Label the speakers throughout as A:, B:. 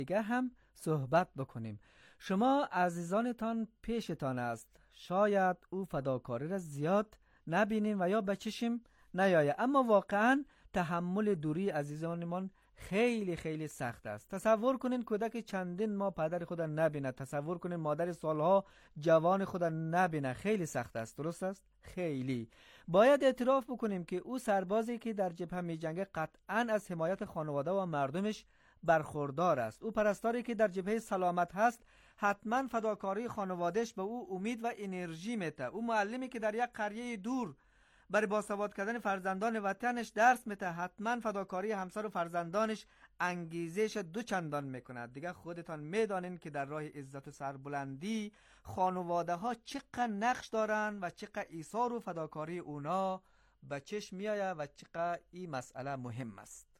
A: دیگه هم صحبت بکنیم. شما عزیزانتان پیشتان است، شاید او فداکاری را زیاد نبینیم و یا بچشیم نیایه، اما واقعا تحمل دوری عزیزانمان خیلی خیلی سخت است. تصور کنین کودک چندین ماه پدر خود نبینه، تصور کنین مادر سالها جوان خود نبینه، خیلی سخت است. درست است؟ خیلی. باید اعتراف بکنیم که او سربازی که در جبهه می جنگه قطعاً از حمایت خانواده و مردمش برخوردار است. او پرستاری که در جبهه سلامت هست حتما فداکاری خانوادهش به او امید و انرژی میده. او معلمی که در یک قریه دور برای باسواد کردن فرزندان وطنش درس میده، حتما فداکاری همسر و فرزندانش انگیزش دو چندان میکند. دیگه خودتان میدانین که در راه عزت و سربلندی خانواده ها چقدر نقش دارن و چقدر ایثار و فداکاری اونا به چشم میآید و چقدر این مسئله مهم است.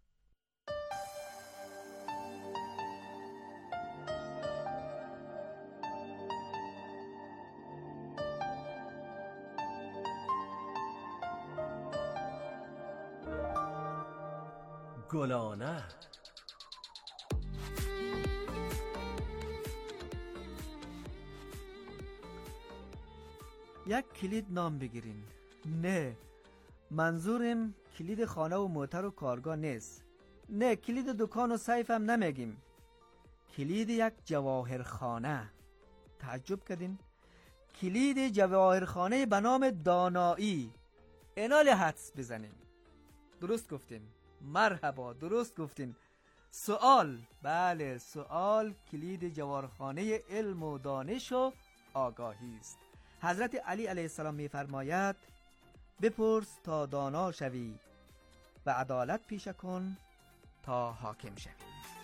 B: گلانه
A: یک کلید نام بگیرین. نه، منظورم کلید خانه و موتر و کارگاه نیست. نه، کلید دکان و سیف هم نمیگیم. کلید یک جواهرخانه. تعجب کردین؟ کلید جواهرخانه به نام دانایی. اینال حدس بزنین. درست گفتین. مرحبا، درست گفتین. سوال، بله سوال کلید جواهرخانه علم و دانش و آگاهی است. حضرت علی علیه السلام می فرماید بپرس تا دانا شوی و عدالت پیشه کن تا حاکم شوی.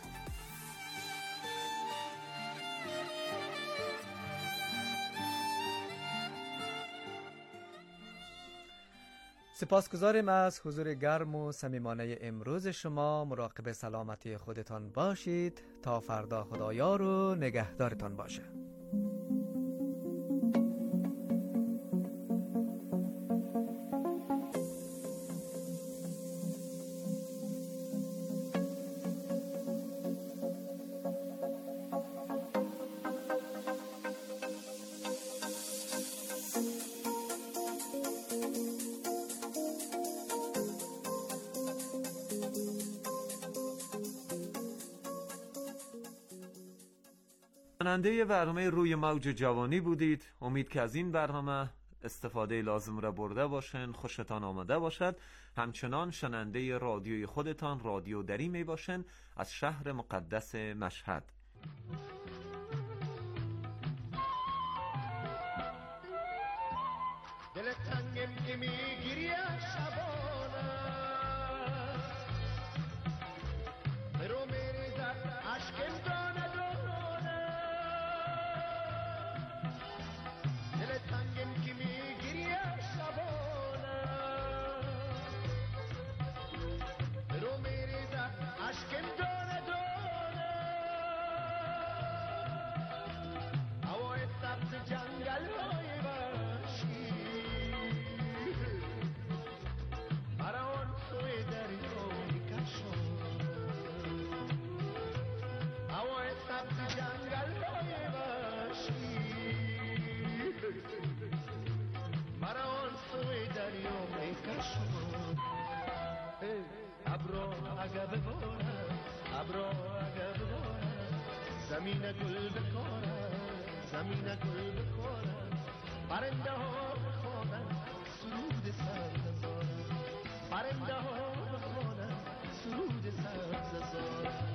A: سپاسگزاریم از حضور گرم و صمیمانه امروز شما. مراقب سلامتی خودتان باشید تا فردا. خدایار و نگهدارتان باشه.
B: شنونده برنامه روی موج جوانی بودید. امید که از این برنامه استفاده لازم را برده باشین، خوشتان آمده باشد. همچنان شنونده رادیوی خودتان رادیو دری می باشین از شهر مقدس مشهد.
C: دل تنگم که میگیری از شبانه برو میریزد عشقم دانه دانه دل تنگم که میگیری از شبانه برو میریزد عشقم دانه دانه هوای سبز جنگل های زمین گل بکاره زمین گل بکاره پرنده ها بخوانن سرود سبززاره پرنده ها بخوانن سرود سبززاره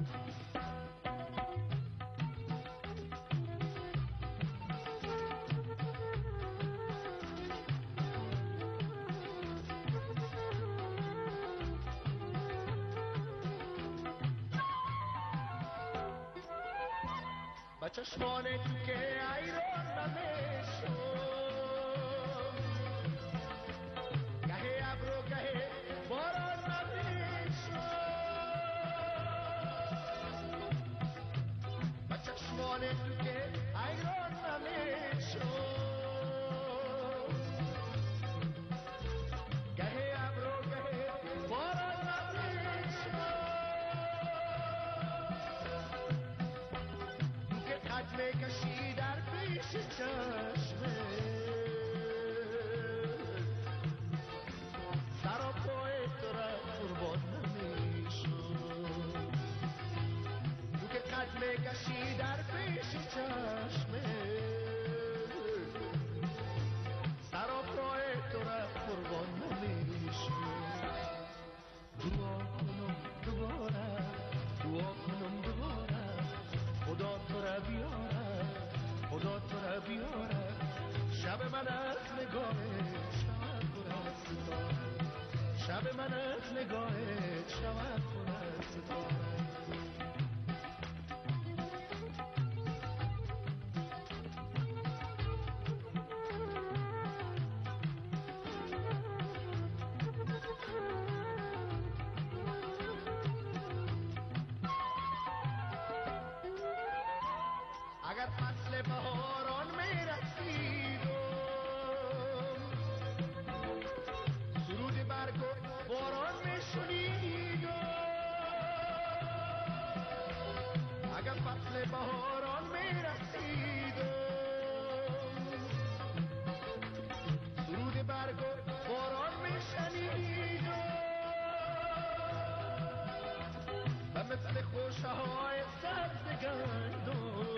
C: چشمان تو که ایران نمیشو گهه ابرو گهه باران نمیشو با چشمان تو که ایران نمیشو گهه ابرو گهه باران نمیشو میکشی در پیش چشمه سر و پای تو را قربان نمیشم تو که قد میکشی در پیش چشمه سر و پای تو را قربان نمیشم دعا کنم دوباره خدا تو را بیاره خدا تو را بیاره شب من از نگاهت شود پر ستاره شب من از نگاهت شود پر ستاره اگر فصل بهاران میرسید سرود برگ و باران میشنید اگر فصل بهاران میرسید سرود برگ و باران میشنید و مثل خوشه های سبز گندم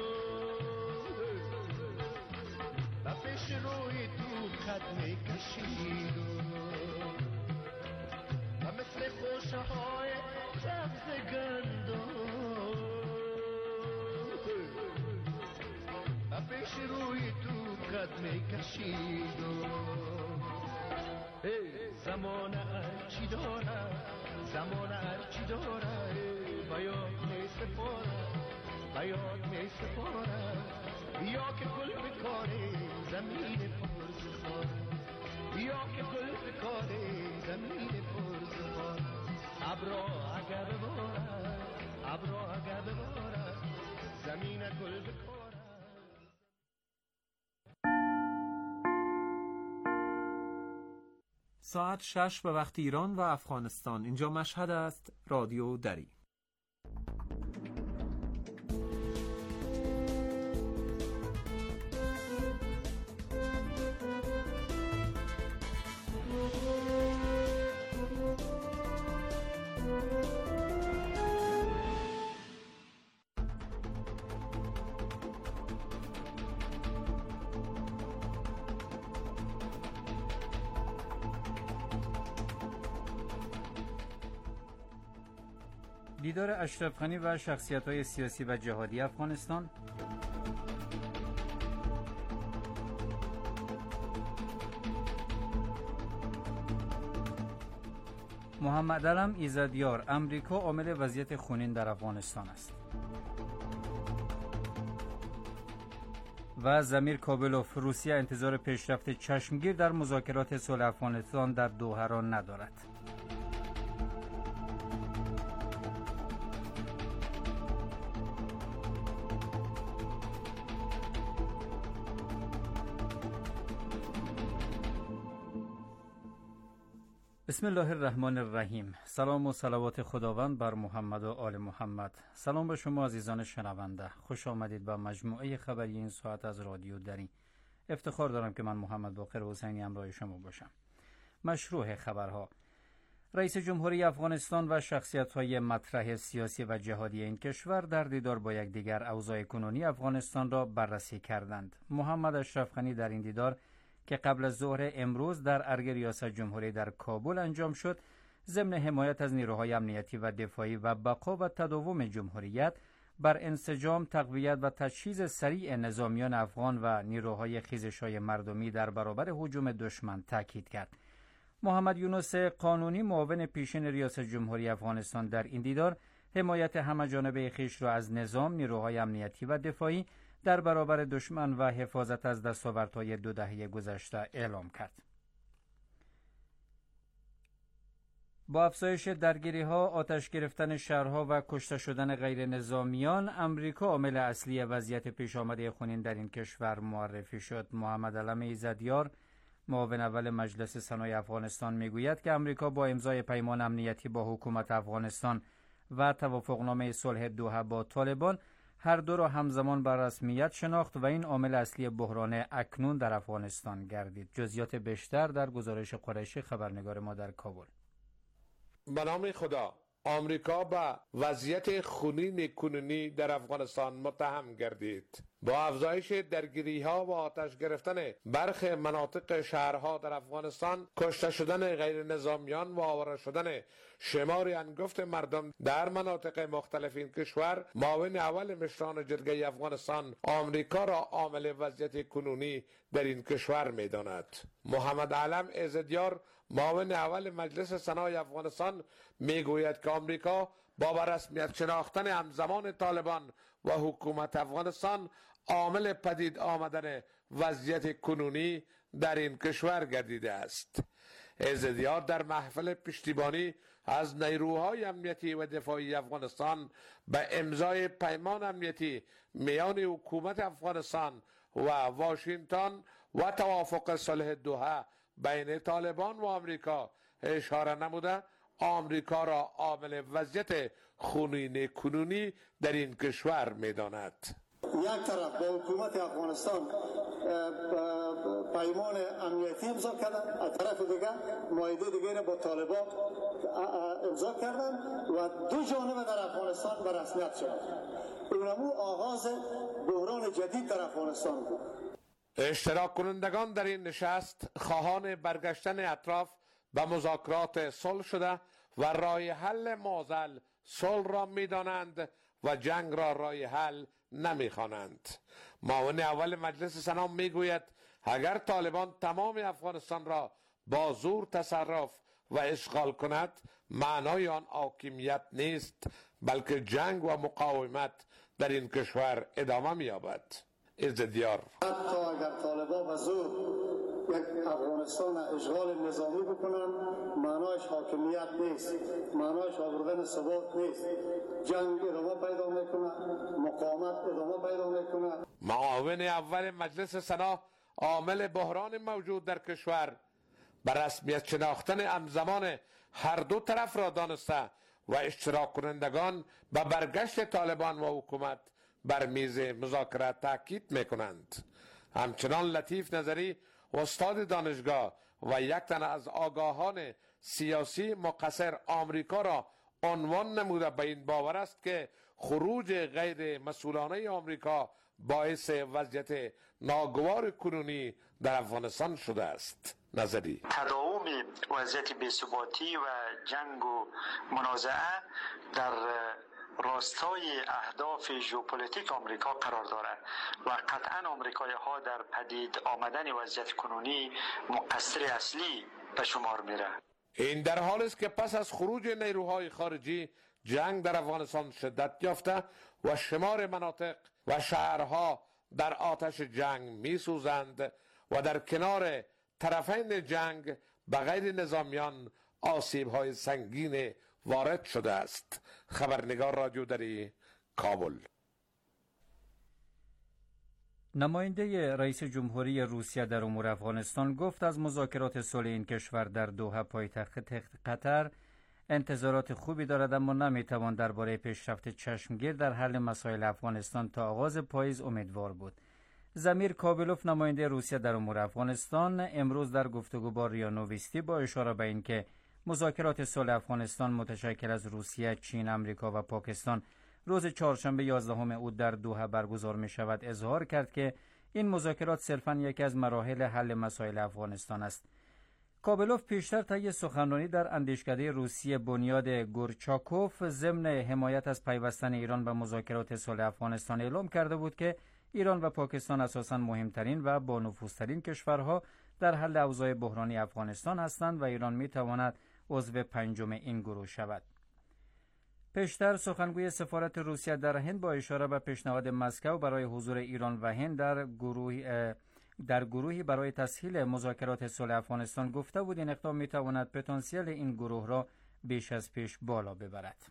C: و پیش روی تو خط میکشید و مثل خوشه های سبز گندم و پیش روی تو خط میکشید زمان هرچی داره زمان هرچی داره بیاد میسپاره بیاد میسپاره بیا که گل بکاره زمین پرزخار بیا که گل بکاره زمین پرزخار ابرا اگر بباره ابرا اگر بباره زمین گل بکاره.
B: ساعت 6 به وقت ایران و افغانستان. اینجا مشهد است. رادیو دری.
D: دیدار اشرف غنی و شخصیت‌های سیاسی و جهادی افغانستان، محمد علم ایزدیار: امریکا عامل وضعیت خونین در افغانستان است. و ضمیر کابلوف: روسیه انتظار پیشرفت چشمگیر در مذاکرات صلح افغانستان در دوحه را ندارد. بسم الله الرحمن الرحیم. سلام و صلوات خداوند بر محمد و آل محمد. سلام به شما عزیزان شنونده. خوش آمدید به مجموعه خبری این ساعت از رادیو دری. افتخار دارم که من محمد باقر حسینی همراه شما باشم. مشروع خبرها: رئیس جمهوری افغانستان و شخصیت‌های مطرح سیاسی و جهادی این کشور در دیدار با یکدیگر اوضاع کنونی افغانستان را بررسی کردند. محمد اشرف غنی در این دیدار که قبل از ظهر امروز در ارگ ریاست جمهوری در کابل انجام شد، ضمن حمایت از نیروهای امنیتی و دفاعی و بقا و تداوم جمهوریت بر انسجام، تقویت و تجهیز سریع نظامیان افغان و نیروهای خیزش‌های مردمی در برابر هجوم دشمن تاکید کرد. محمد یونس قانونی، معاون پیشین ریاست جمهوری افغانستان، در این دیدار حمایت همه‌جانبه خویش را از نظام، نیروهای امنیتی و دفاعی در برابر دشمن و حفاظت از دستاوردهای 2 دهه گذشته اعلام کرد. با افزایش درگیری‌ها، آتش گرفتن شهرها و کشته شدن غیر نظامیان، امریکا عامل اصلی وضعیت پیش آمده خونین در این کشور معرفی شد. محمد علم ایزدیار، معاون اول مجلس سنای افغانستان، میگوید که امریکا با امضای پیمان امنیتی با حکومت افغانستان و توافقنامه صلح دوحه با طالبان هر دو را همزمان بر رسمیت شناخت و این عامل اصلی بحران اکنون در افغانستان گردید. جزئیات بیشتر در گزارش قریشی خبرنگار ما در کابل.
E: به نام خدا، آمریکا به وضعیت خونین کنونی در افغانستان متهم گردید. با افزایش درگیری ها و آتش گرفتن برخی مناطق شهرها در افغانستان، کشته شدن غیر نظامیان و آواره شدن شمار انگفت مردم در مناطق مختلف این کشور، معاون اول مشران جرگه افغانستان آمریکا را عامل وضعیت کنونی در این کشور می‌داند. محمد علم عزدیار، معاون اول مجلس سنای افغانستان، میگوید که آمریکا با به رسمیت شناختن همزمان طالبان و حکومت افغانستان عامل پدید آمدن وضعیت کنونی در این کشور گردیده است. عزدیار در محفل پشتیبانی از نیروهای امنیتی و دفاعی افغانستان به امضای پیمان امنیتی میان حکومت افغانستان و واشنگتن و توافق صلح دوحه بین طالبان و آمریکا اشاره نموده، آمریکا را عامل وضعیت خونین کنونی در این کشور می‌داند.
F: یک طرف با حکومت افغانستان پیمان امنیتی امضا کردن، از طرف دیگر معاهده دیگر با طالبان امضا کردن و دو جانب در افغانستان به رسمیت شد. اینمو آغاز بحران جدید در افغانستان بود.
E: اشتراک کنندگان در این نشست خواهان برگشتن اطراف به مذاکرات صلح شده و راه حل معضل صلح را می‌دانند و جنگ را راه حل نمی‌خوانند. معاون اول مجلس سنا میگوید اگر طالبان تمام افغانستان را با زور تصرف و اشغال کند، معنای آن حاکمیت نیست، بلکه جنگ و مقاومت در این کشور ادامه می‌یابد. عزدیار:
F: حتی اگر طالبان به زور یک افغانستان اشغال نظامی بکنن، معنایش حاکمیت نیست، معنایش آوردن ثبات نیست. جنگ ادامه پیدا میکنه، مقاومت ادامه پیدا میکنه.
E: معاون اول مجلس سنا عامل بحران موجود در کشور به رسمیت شناختن همزمان هر دو طرف را دانسته و اشتراک کنندگان به برگشت طالبان و حکومت بر میز مذاکره تاکید میکنند. همچنان لطیف نظری، استاد دانشگاه و یک تن از آگاهان سیاسی مقصر آمریکا را عنوان نموده به این باور است که خروج غیر مسئولانه آمریکا باعث وضعیت ناگوار کنونی در افغانستان شده است. نظری:
G: تداوم وضعیت بی‌ثباتی و جنگ و منازعه در راستای اهداف ژئوپلیتیک آمریکا قرار دارد و قطعا آمریکایی ها در پدید آمدن وضعیت کنونی مقصر اصلی به شمار میره.
E: این در حالی است که پس از خروج نیروهای خارجی جنگ در افغانستان شدت یافته و شمار مناطق و شهرها در آتش جنگ می سوزند و در کنار طرفین جنگ به غیر نظامیان آسیب های سنگین وارد شده است. خبرنگار رادیو دری، کابل.
D: نماینده رئیس جمهوری روسیه در امور افغانستان گفت از مذاکرات صلح این کشور در دوحه پایتخت قطر انتظارات خوبی دارد، اما نمیتوان درباره پیشرفت چشمگیر در حل مسائل افغانستان تا آغاز پاییز امیدوار بود. زمیر کابلوف، نماینده روسیه در امور افغانستان، امروز در گفتگو با ریا نوویستی با اشاره به اینکه مذاکرات صلح افغانستان متشکل از روسیه، چین، امریکا و پاکستان روز چهارشنبه 11 اوت در دوحه برگزار می شود، اظهار کرد که این مذاکرات صرفاً یکی از مراحل حل مسائل افغانستان است. کابلوف پیشتر طی سخنرانی در اندیشکده روسیه بنیاد گورچاکوف ضمن حمایت از پیوستن ایران به مذاکرات صلح افغانستان اعلام کرده بود که ایران و پاکستان اساساً مهمترین و با نفوذترین کشورها در حل اوضاع بحرانی افغانستان هستند و ایران می تواند عضو پنجم این گروه شود. پیشتر سخنگوی سفارت روسیه در هند با اشاره به پیشنهاد مسکو برای حضور ایران و هند در گروهی برای تسهیل مذاکرات صلح افغانستان گفته بود این اقدام می تواند پتانسیل این گروه را بیش از پیش بالا ببرد.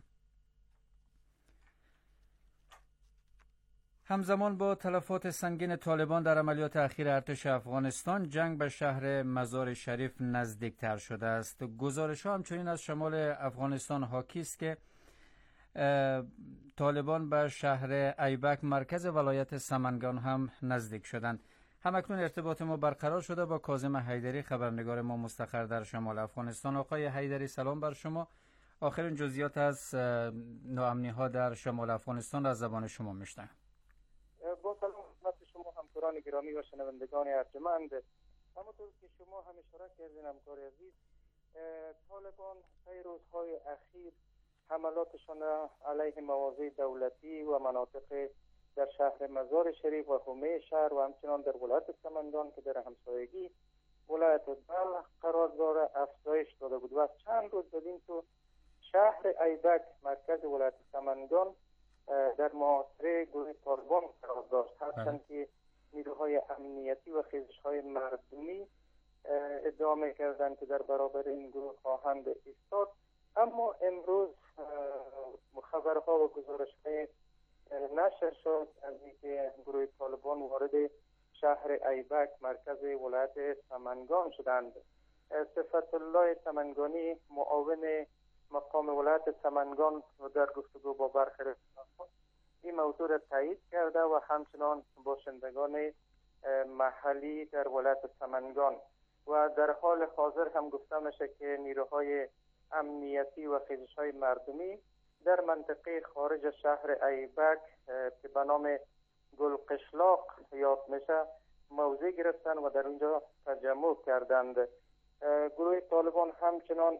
D: همزمان با تلفات سنگین طالبان در عملیات اخیر ارتش افغانستان، جنگ به شهر مزار شریف نزدیکتر شده است. گزارش‌ها همچنین از شمال افغانستان حاکی است که طالبان به شهر ایبک مرکز ولایت سمنگان هم نزدیک شدند. همکنون ارتباط ما برقرار شده با کاظم حیدری، خبرنگار ما مستقر در شمال افغانستان. آقای حیدری سلام بر شما. آخرین جزئیات از ناامنی ها در شمال افغانستان را از زبان شما میشنویم.
H: با سلام خدمت شما همکاران گرامی و شنوندگان ارجمند. همونطور که شما هم اشاره کردین همکار عزیز، طالبان طی روزهای اخیر حملاتشان علیه مواضع دولتی و مناطق در شهر مزار شریف و حومه شهر و همچنان در ولایت سمنگان که در همسایگی ولایت بلخ قرار داره افزایش داده بود و از چند روز بدین تو شهر ایبک مرکز ولایت سمنگان در محاصره گروه طالبان قرار داشت، هرچند که نیروهای امنیتی و خیزش‌های مردمی ادعا می‌کردند که در برابر این گروه خواهند ایستاد. اما امروز خبرها و گزارش‌های نشر شد از اینکه گروه طالبان وارد شهر ایبک مرکز ولایت سمنگان شدند. صفت الله سمنگانی معاون مقام ولایت سمنگان در گفتگو با برخی رسانه‌ها این موضوع را تایید کرده و همچنان باشندگان محلی در ولایت سمنگان و در حال حاضر هم گفته میشه که نیروهای امنیتی و خیزش‌های مردمی در منطقه خارج شهر ایبک که به نام گلقشلاق یاد میشه موضع گرفتن و در اونجا تجمع کردند. گروه طالبان همچنان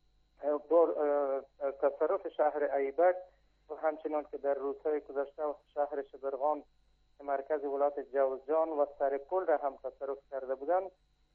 H: تصرف شهر ایبک و همچنان که در روزهای گذشته شهر شبرغان مرکز ولایت جوزجان و سرپل را هم تصرف کرده بودند.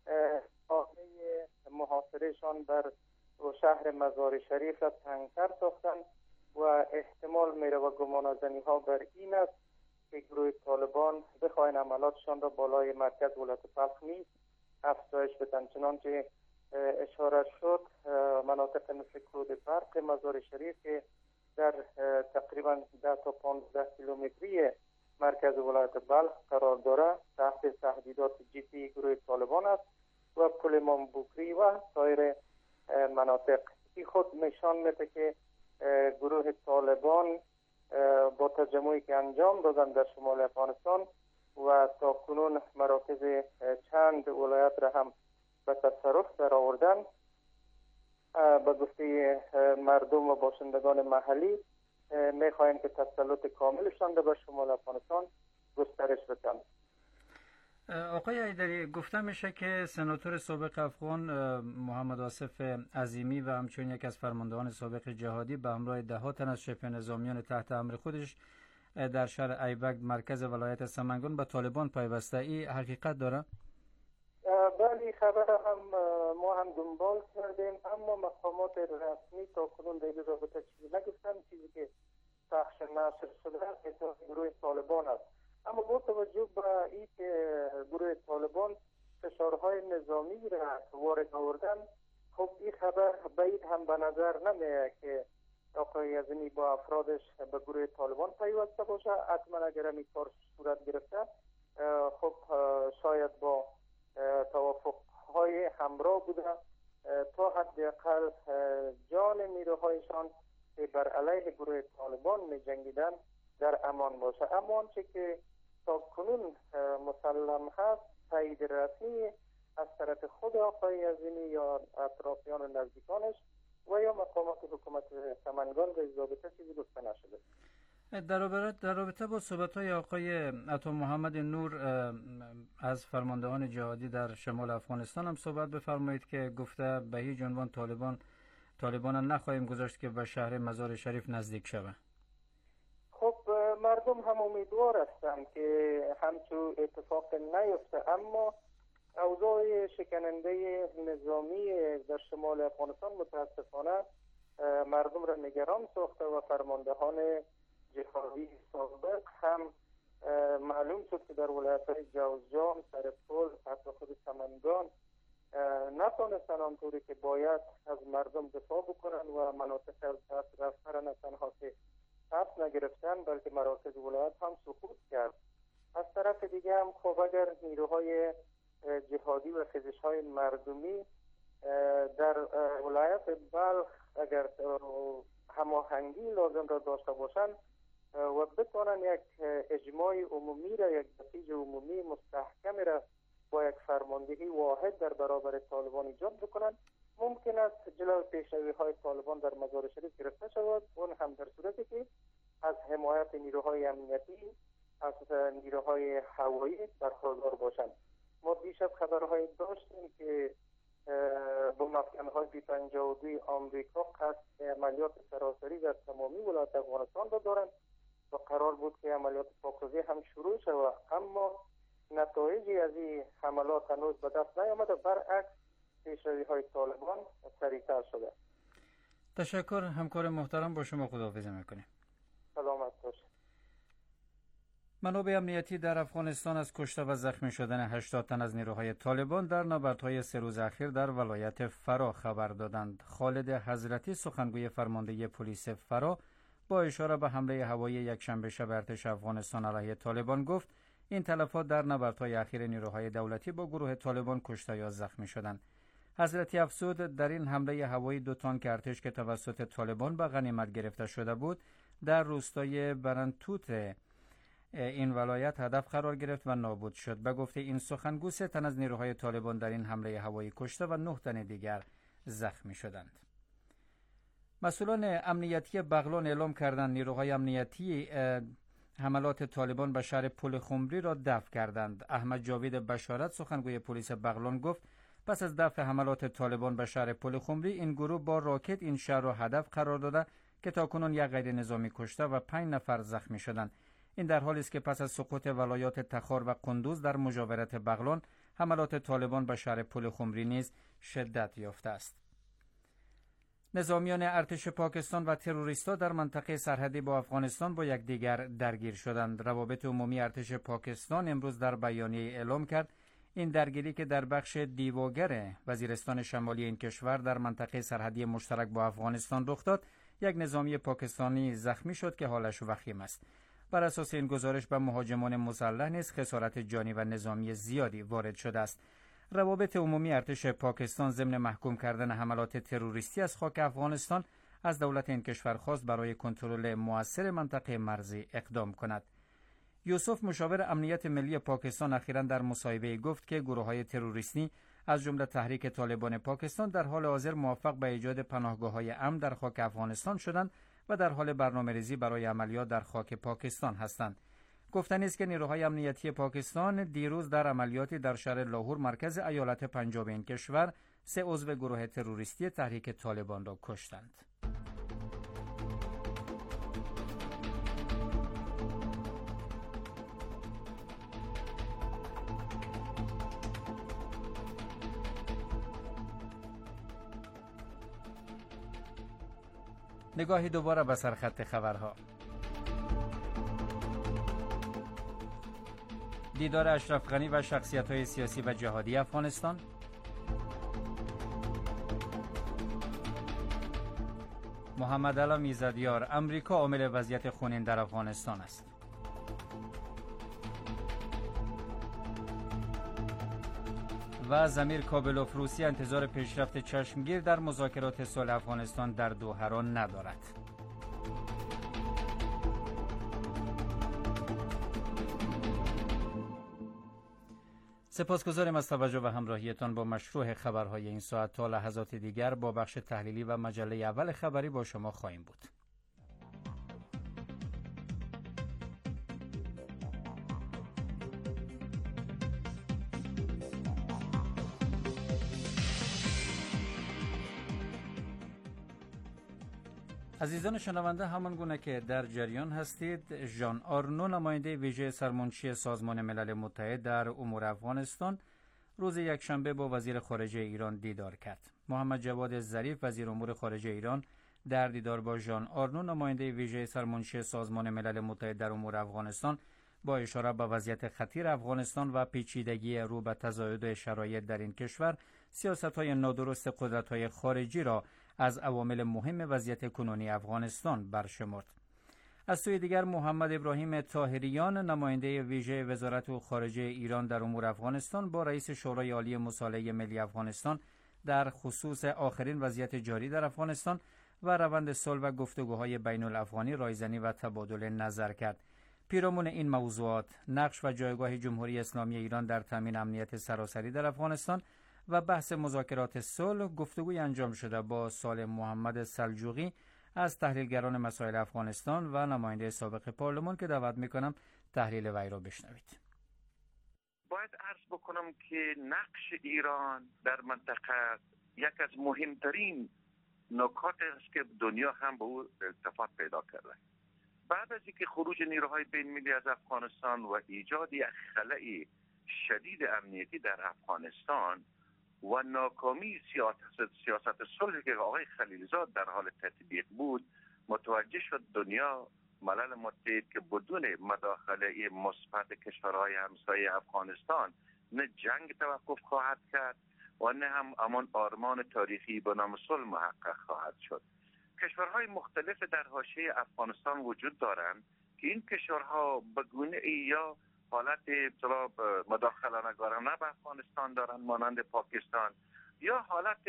H: محاصرهشان بر شهر مزار شریف را تنگتر ساختند و احتمال میره و گمانه‌زنی ها بر این است که گروه طالبان بخواهند عملاتشان را بالای مرکز ولایت بلخ نیز افزایش بدن. چنانچه اشاره شد مناطق مثل کود برق مزار شریف که در تقریبا 10 تا 15 کیلومتری مرکز ولایت بلخ قرار داره تحت تهدیدات جدی گروه طالبان است و پل امام بکری و سایر مناطق. این خود نشان میده که گروه طالبان با تجمعی که انجام دادن در شمال افغانستان و تا کنون مراکز چند ولایت را هم به تصرف در آوردن، به گفته مردم و باشندگان محلی میخواهند که تسلط کاملشان به شمال افغانستان گسترش بدن.
D: آقای حیدری، گفته میشه که سناتور سابق افغان محمد آصف عظیمی و همچنین یک از فرماندهان سابق جهادی به همراه 10 تن از شبه نظامیان تحت امر خودش در شهر ایبک مرکز ولایت سمنگان به طالبان پیوسته. این حقیقت داره؟
H: بله، خبر هم ما هم دنبال کردیم، اما مقامات رسمی تا کنون در این رابطه چیزی نگفتن. چیزی که پخش نشر شده ادعای گروه طالبان است. اما با توجه به این که گروه طالبان فشارهای نظامی را وارد آوردن، خب این خبر بعید هم به نظر نمیاد که آقای عظیمی با افرادش به گروه طالبان پیوسته باشه. حتما اگر این کار صورت گرفته خب شاید با توافق‌های همراه بوده تا حداقل جان نیروهایشان که بر علیه گروه طالبان می جنگیدن در امان باشه. اما آنچه که تا کنون مسلم هست تایید رسمی از طرف خود آقای عظیمی یا اطرافیان و نزدیکانش و یا مقامات حکومت سمنگان به ضابطه چیزی گفته نشده.
D: در رابطه با صحبت‌های آقای عطا محمد نور از فرماندهان جهادی در شمال افغانستان هم صحبت بفرمایید که گفته به هیچ عنوان طالبان نخواهیم گذاشت که به شهر مزار شریف نزدیک شود.
H: خب مردم هم امیدوار هستند که همچون اتفاق نیفته، اما اوضاع شکننده نظامی در شمال افغانستان متاسفانه مردم را نگران ساخته و فرماندهان جهادی سابق هم معلوم شد که در ولایت‌های جوزجان، سرپل، حتی خود سمنگان نتونستن آنطوری که باید از مردم دفاع بکنن و مناطق از دست رفته نه تنها که پس نگرفتن بلکه مراکز ولایت هم سقوط کرد. از طرف دیگه هم خب اگر نیروهای جهادی و خیزش‌های مردمی در ولایت بلخ اگر هماهنگی لازم را داشته باشند و بتوانند یک اجماع عمومی را، یک بسیج عمومی مستحکمی را با یک فرماندهی واحد در برابر طالبان ایجاد بکنند، ممکن است جلوی پیشروی های طالبان در مزار شریف گرفته شود، اون هم در صورتی که از حمایت نیروهای امنیتی، از نیروهای هوایی برخوردار باشند. ما دیشب خبرهای داشتیم که با مسکن‌های B-52 آمریکا قصد عملیات سراسری در تمامی ولایت افغانستان را دارند و قرار بود که عملیات پاکسازی هم شروع شود، اما نتایجی از این حملات هنوز به دست نیامده، برعکس پیشروی‌های طالبان سریعتر شده.
D: تشکر همکار محترم، با شما خداحافظی میکنیم.
H: سلامت باشید.
D: منابع امنیتی در افغانستان از کشته و زخمی شدن 80 تن از نیروهای طالبان در نبردهای 3 روز اخیر در ولایت فرا خبر دادند. خالد حضرتی سخنگوی فرمانده پلیس فرا با اشاره به حمله هوایی یکشنبه شب ارتش افغانستان علیه طالبان گفت این تلفات در نبردهای اخیر نیروهای دولتی با گروه طالبان کشته یا زخمی شدند. حضرتی افزود در این حمله هوایی 2 تانک ارتش که توسط طالبان به غنیمت گرفته شده بود در روستای برنتوت این ولایت هدف قرار گرفت و نابود شد. به گفته این سخنگو 3 تن از نیروهای طالبان در این حمله هوایی کشته و 9 تن دیگر زخمی شدند. مسئولان امنیتی بغلان اعلام کردند نیروهای امنیتی حملات طالبان به شهر پل خمری را دفع کردند. احمد جاوید بشارت سخنگوی پلیس بغلان گفت پس از دفع حملات طالبان به شهر پل خمری این گروه با راکت این شهر را هدف قرار داده که تاکنون یک غیر نظامی کشته و 5 نفر زخمی شدند. این در حالی است که پس از سقوط ولایات تخار و قندوز در مجاورت بغلان حملات طالبان به شهر پل خمری نیز شدت یافته است. نظامیان ارتش پاکستان و تروریست‌ها در منطقه سرحدی با افغانستان با یکدیگر درگیر شدند. روابط عمومی ارتش پاکستان امروز در بیانیه اعلام کرد این درگیری که در بخش دیوگر وزیرستان شمالی این کشور در منطقه سرحدی مشترک با افغانستان رخ داد، یک نظامی پاکستانی زخمی شد که حالش وخیم است. بر اساس این گزارش به مهاجمان مسلح نیز خسارت جانی و نظامی زیادی وارد شده است. روابط عمومی ارتش پاکستان ضمن محکوم کردن حملات تروریستی از خاک افغانستان از دولت این کشور خواست برای کنترل مؤثر منطقه مرزی اقدام کند. یوسف مشاور امنیت ملی پاکستان اخیراً در مصاحبه گفت که گروه‌های تروریستی از جمله تحریک طالبان پاکستان در حال حاضر موفق به ایجاد پناهگاه‌های امن در خاک افغانستان شدند و در حال برنامه‌ریزی برای عملیات در خاک پاکستان هستند. گفتنی است که نیروهای امنیتی پاکستان دیروز در عملیاتی در شهر لاهور مرکز ایالت پنجاب این کشور 3 عضو گروه تروریستی تحریک طالبان را کشتند. نگاهی دوباره به سرخط خبرها. دیدار اشرف غنی و شخصیت‌های سیاسی و جهادی افغانستان. محمد علی میزدیار امریکا عامل وضعیت خونین در افغانستان است. و ضمیر کابلوف روسیه انتظار پیشرفت چشمگیر در مذاکرات صلح افغانستان در دوحه را ندارد. سپاسگزاریم از توجه و همراهیتان با مشروع خبرهای این ساعت. تا لحظات دیگر با بخش تحلیلی و مجله اول خبری با شما خواهیم بود. عزیزان شنونده، همان گونه که در جریان هستید، ژان آرنو نماینده ویژه سرمنشی سازمان ملل متحد در امور افغانستان روز یکشنبه با وزیر خارجه ایران دیدار کرد. محمد جواد ظریف وزیر امور خارجه ایران در دیدار با ژان آرنو نماینده ویژه سرمنشی سازمان ملل متحد در امور افغانستان با اشاره به وضعیت خطیر افغانستان و پیچیدگی رو به تزاید شرایط در این کشور سیاست‌های نادرست قدرت‌های خارجی را از عوامل مهم وضعیت کنونی افغانستان برشمرد. از سوی دیگر محمد ابراهیم طاهریان نماینده ویژه وزارت خارجه ایران در امور افغانستان با رئیس شورای عالی مصالحه ملی افغانستان در خصوص آخرین وضعیت جاری در افغانستان و روند صلح و گفتگوهای بین الافغانی رایزنی و تبادل نظر کرد. پیرامون این موضوعات، نقش و جایگاه جمهوری اسلامی ایران در تامین امنیت سراسری در افغانستان و بحث مذاکرات صلح، گفتگوی انجام شده با سالم محمد سلجوقی از تحلیلگران مسائل افغانستان و نماینده سابق پارلمان که دعوت میکنم تحلیل وی را بشنوید.
I: باید عرض بکنم که نقش ایران در منطقه یک از مهمترین نکات است که دنیا هم به او التفات پیدا کرده. بعد از اینکه خروج نیروهای بین المللی از افغانستان و ایجاد یک خلأ شدید امنیتی در افغانستان و ناکامی سیاست صلح که آقای خلیلزاد در حال تطبیق بود، متوجه شد دنیا، ملل متحد، که بدون مداخله مثبت کشورهای همسایه افغانستان نه جنگ توقف خواهد کرد و نه هم امان آرمان تاریخی به نام صلح محقق خواهد شد. کشورهای مختلف در حاشیه افغانستان وجود دارند که این کشورها به گونه ای یا حالت مداخله نگارانه به افغانستان دارند مانند پاکستان، یا حالت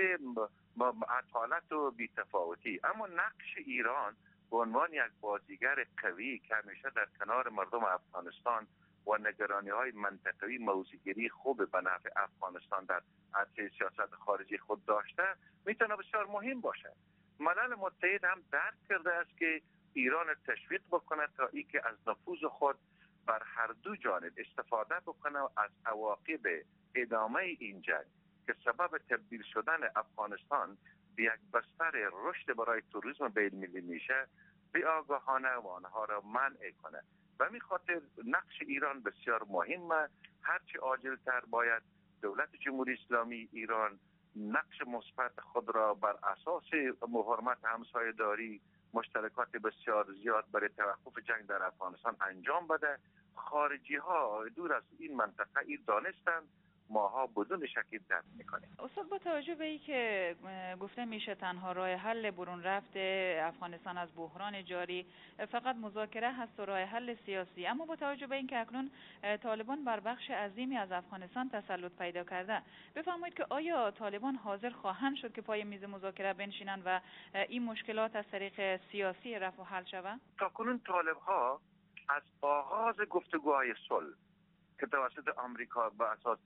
I: عطالت و بی‌تفاوتی. اما نقش ایران به عنوان یک بازیگر قوی که همیشه در کنار مردم افغانستان و نگرانی‌های منطقوی موضع‌گیری خوب به نفع افغانستان در عرصه سیاست خارجی خود داشته، میتونه بسیار مهم باشه. ملل متحد هم درک کرده است که ایران تشویق بکنه تا اینکه از نفوذ خود بر هر دو جانب استفاده بکنه و از عواقب ادامه این جنگ که سبب تبدیل شدن افغانستان به یک بستر رشد برای توریسم بین‌المللی میشه، به آگاهانه و آنها را منع کنه. و همین خاطر نقش ایران بسیار مهمه. هرچی عاجلتر باید دولت جمهوری اسلامی ایران نقش مثبت خود را بر اساس حرمت همسایه‌داری، مشترکات بسیار زیاد برای توقف جنگ در افغانستان انجام بده. خارجی ها دور از این منطقه این دانستند، ماها بدون شکی درک میکنیم.
J: استاد، با توجه به این که گفته میشه تنها راه حل برون رفته افغانستان از بحران جاری فقط مذاکره هست و راه حل سیاسی، اما با توجه به این که اکنون طالبان بر بخش عظیمی از افغانستان تسلط پیدا کرده، بفرمایید که آیا طالبان حاضر خواهند شد که پای میز مذاکره بنشینند و این مشکلات از طریق سیاسی رفع و حل شود؟
I: تاکنون طالب ها از آغاز گفتگوهای صلح که توسط آمریکا به اساس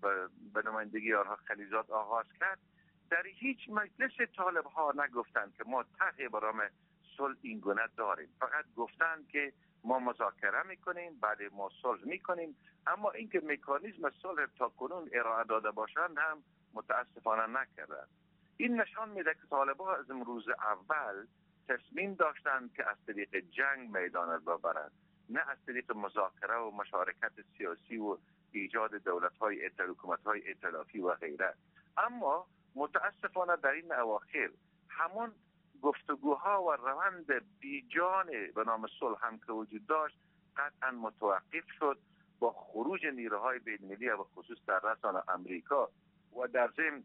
I: به نمایندگی آنها خلیلزاد آغاز کرد، در هیچ مجلس طالب ها نگفتند که ما طرح برای صلح این گونه داریم. فقط گفتند که ما مذاکره میکنیم، بعد ما صلح میکنیم. اما اینکه مکانیزم صلح تا کنون ارائه داده باشند هم متاسفانه نکردند. این نشان میده که طالب ها از امروز اول تصمیم داشتند که از طریق جنگ میدان را ببرند، نه از طریق مذاکره و مشارکت سیاسی و ایجاد دولت‌های حکومت‌های ائتلافی و غیره. اما متاسفانه در این اواخر همون گفتگوها و روند بیجان به نام صلح هم که وجود داشت قطعا متوقف شد با خروج نیروهای بین‌المللی و خصوص در رأس آمریکا، و در ضمن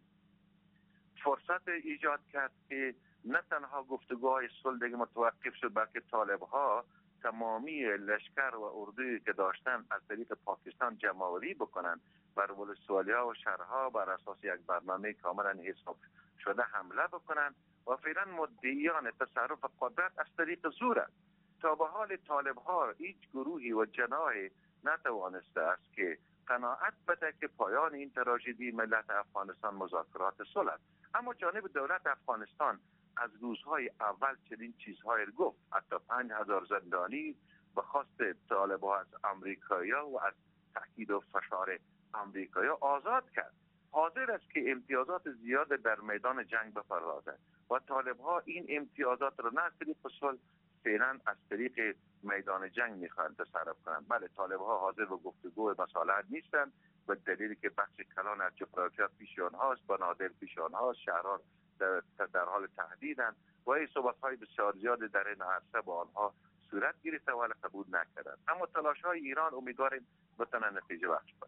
I: فرصت ایجاد کرد که نه تنها گفتگوهای صلح دیگه متوقف شد، بلکه طالب‌ها تمامی لشکر و اردویی که داشتن از طریق پاکستان جمع‌آوری بکنن بر ولسوالی‌ها و شهرها بر اساس یک برنامه کاملا حساب شده حمله بکنن و فعلا مدعیان تصرف قدرت از طریق زور است. تا به حال طالب‌ها هیچ گروهی و جناحی نتوانسته است که قناعت بده که پایان این تراژدی ملت افغانستان مذاکرات صلح است. اما جانب دولت افغانستان از روزهای اول چنین چیزهای گفت، حتی 5000 زندانی به خواست طالب‌ها از آمریکایی‌ها و از تاکید و فشار آمریکایی‌ها آزاد کرد. حاضر است که امتیازات زیاد در میدان جنگ بپردازد و طالب‌ها این امتیازات را نه از طریق صلح فعلا از طریق میدان جنگ می‌خواهند تصرف کنند. بله، طالب‌ها حاضر به گفتگو مصالحت نیستند به دلیلی که بخش کلان از جغرافیا پیش آنهاست، بنادر پیش آنهاست، شهران در حال تهدیدند و این صحبت‌های بسیار زیاد در این عرصه با آنها صورت گرفته ولی قبول نکردند. اما تلاش‌های ایران امیدواریم بتونه نتیجه بخش باشه.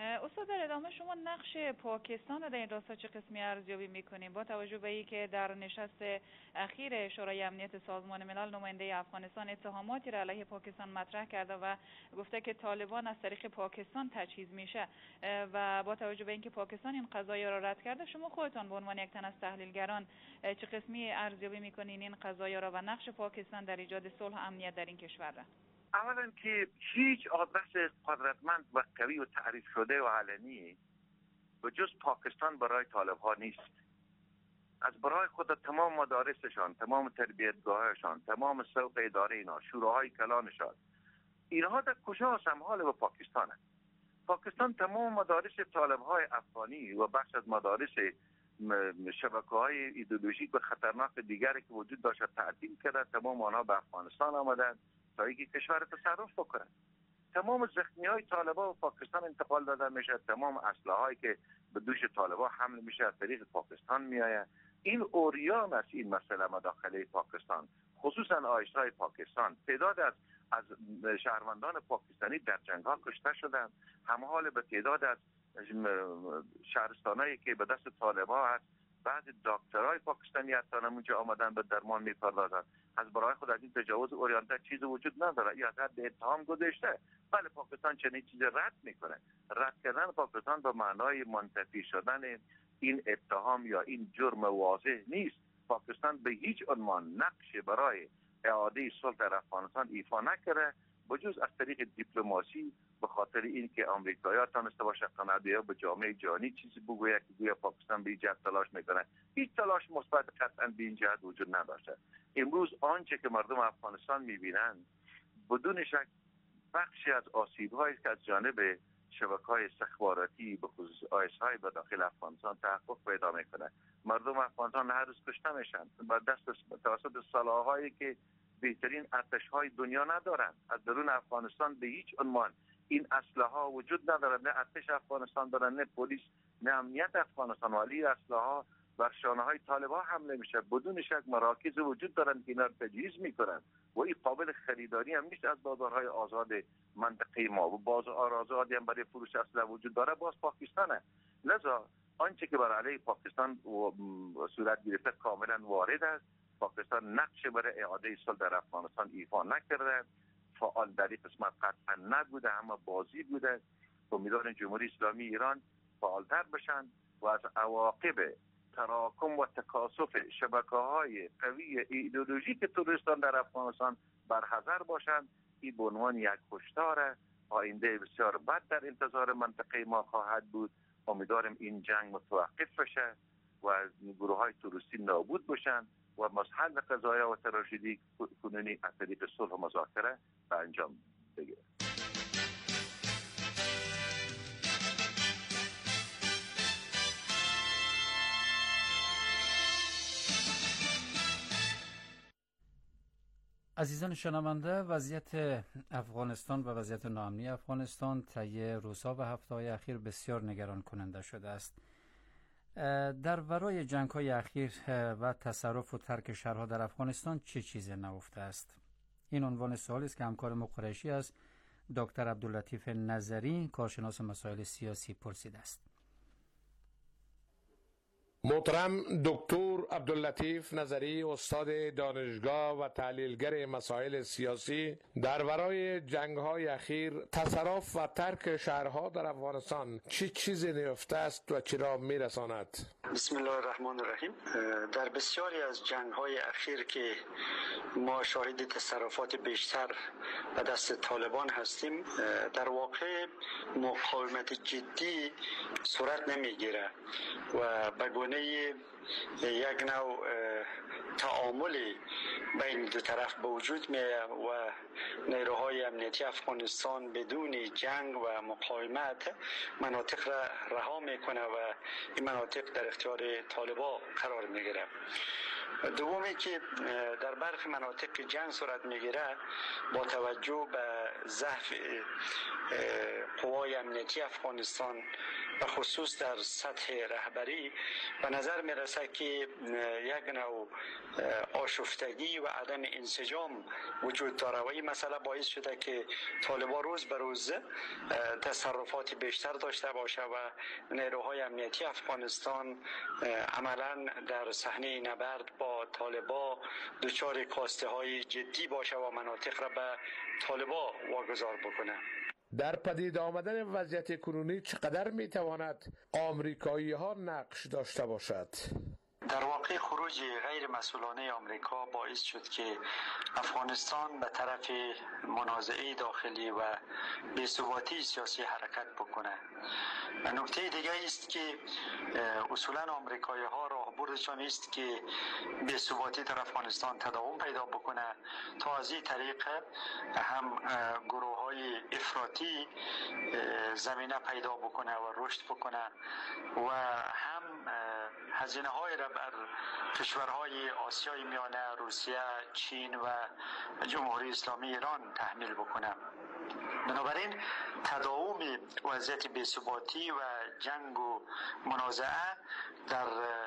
J: استاد در ادامه شما نقش پاکستان را در این راستا چه قسمی ارزیابی میکنیم با توجه به اینکه در نشست اخیر شورای امنیت سازمان ملل نماینده افغانستان اتهاماتی را علیه پاکستان مطرح کرده و گفته که طالبان از طریق پاکستان تجهیز میشه و با توجه به اینکه پاکستان این قضایا را رد کرده، شما خودتان به عنوان یک تن از تحلیلگران چه قسمی ارزیابی میکنین این قضایا را و نقش پاکستان در ایجاد صلح و امنیت در این کشور را؟
I: اولا که هیچ آدرس قدرتمند و قوی و تعریف شده و علنی به جز پاکستان برای طالب ها نیست. از برای خود تمام مدارسشان، تمام تربیتگاهشان، تمام سوق اداره اینا، شوراهای کلانشان، اینها در کجا سمحال به پاکستانه؟ پاکستان تمام مدارس طالب های افغانی و بخش از مدارس شبکه های ایدئولوژیک و خطرناک دیگری که وجود داشت تعطیل کرده. تمام آنها به افغانستان آمدند تا اینکه کشور تصرف بکنند. تمام زخمی های طالبا به پاکستان انتقال داده میشه. تمام اسلحه هایی که به دوش طالبا حمل میشه از طریق پاکستان میآید. این اوریان است این مسئله مداخله پاکستان، خصوصا آیسای پاکستان. تعداد از شهروندان پاکستانی در جنگ ها کشته شدند، همحال به تعداد از شهرستانایی که به دست طالبا هست. بعضی دکترای پاکستانی هستن اونجا آمدن به درمان میپردازن. از برای خود از این تجاوز اوریانته چیزی وجود نداره. یا حد اتهام گذاشته. بله پاکستان چنین چیزی رد میکنه. رد کردن پاکستان به معنای منتفی شدن این اتهام یا این جرم واضح نیست. پاکستان به هیچ عنوان نقش برای اعاده صلح در افغانستان ایفا نکرده بجز از طریق دیپلماسی، به خاطر اینکه آمریکایی‌ها تونسته باشه قناعت‌ها به جامعه جهانی چیزی بگوید که گویا پاکستان به این جهت تلاش میکنه. هیچ تلاش مثبت قطعا به این جهت وجود نداشته. امروز آنچه که مردم افغانستان میبینند بدون شک بخشی از آسیب‌هایی که از جانب شبکه‌های استخباراتی به خصوص آیس‌های به داخل افغانستان تحقق پیدا میکنه. مردم افغانستان هر روز کشته میشن با دست توسط سلاح‌هایی که بهترین ارتش‌های دنیا ندارند. از درون افغانستان به هیچ عنوان این اسلحه‌ها وجود ندارند. نه ارتش افغانستان دارند، نه پلیس، نه امنیت افغانستان. ولی اسلحه‌ها بر شانه‌های طالبان حمله میشه. بدون شک مراکز وجود دارند که اینا رو تجهیز میکنند و این قابل خریداری هم نیست از بازارهای آزاد منطقه ما. و بازار آزادی هم برای فروش اسلحه وجود داره، باز پاکستانه. لذا آنچه که بر علیه پاکستان صورت گرفته کاملا وارد است. پاکستان نقش برای اعاده صلح در افغانستان ایفا نکرده، فعال در این قسمت قطعا نبوده، اما بازی بوده. امیدوارم جمهوری اسلامی ایران فعالتر بشن و از عواقب تراکم و تکاثف شبکه‌های قوی ایدئولوژیک تروریستان در افغانستان برحذر باشند. این به عنوان یک هشدار آینده بسیار بد در انتظار منطقه ما خواهد بود. امیدوارم این جنگ متوقف بشه و گروه‌های تروریستی نابود بشن و حل قضایا و تراژدی کنونی از طریق صلح و مذاکره به انجام بگیره.
D: عزیزان شنونده، وضعیت افغانستان و وضعیت ناامنی افغانستان طی روزها و هفته‌های اخیر بسیار نگران کننده شده است. در ورای جنگ‌های اخیر و تصرف و ترک شهرها در افغانستان چه چیزی نهفته است؟ این عنوان سوالی است که همکار مقرشی است دکتر عبداللطیف نظری، کارشناس مسائل سیاسی، پرسیده است.
E: محترم دکتر عبداللطیف نظری، استاد دانشگاه و تحلیلگر مسائل سیاسی، در ورای جنگ‌های اخیر تصرف و ترک شهرها در افغانستان چه چیزی نیافته است و چرا میرساند؟
G: بسم الله الرحمن الرحیم. در بسیاری از جنگ‌های اخیر که ما شاهد تصرفات بیشتر به دست طالبان هستیم، در واقع مقاومت جدی صورت نمیگیره و به گونه یک نوع تعامل بین دو طرف به وجود میاد و نیروهای امنیتی افغانستان بدون جنگ و مقاومت مناطق را رها میکنه و این مناطق در اختیار طالبان قرار میگیره. دومی که در برخی مناطق جنگ صورت میگیره با توجه به ضعف قوای امنیتی افغانستان به خصوص در سطح رهبری به نظر می رسد که یک نوع آشفتگی و عدم انسجام وجود داره و این مسئله باعث شده که طالبان روز به روز تصرفات بیشتر داشته باشه و نیروهای امنیتی افغانستان عملا در صحنه نبرد با طالبان دچار کاسته های جدی باشه و مناطق را به طالبان واگذار بکنه.
E: در پدید آمدن وضعیت کنونی چقدر میتواند آمریکایی ها نقش داشته باشد؟
G: در واقع خروج غیر مسئولانه آمریکا باعث شد که افغانستان به طرف منازعه داخلی و بی‌ثباتی سیاسی حرکت بکنه. نکته دیگه است که اصولا آمریکایی ها راهبردشان است که بی‌ثباتی در افغانستان تداوم پیدا بکنه تا از این طریق هم گروه های افراطی زمینه پیدا بکنه و رشد بکنه و هم هزینه های را بر کشورهای آسیای میانه، روسیه، چین و جمهوری اسلامی ایران تحمیل بکنه. بنابراین تداوم وضعیت بی‌ثباتی و جنگ و منازعه در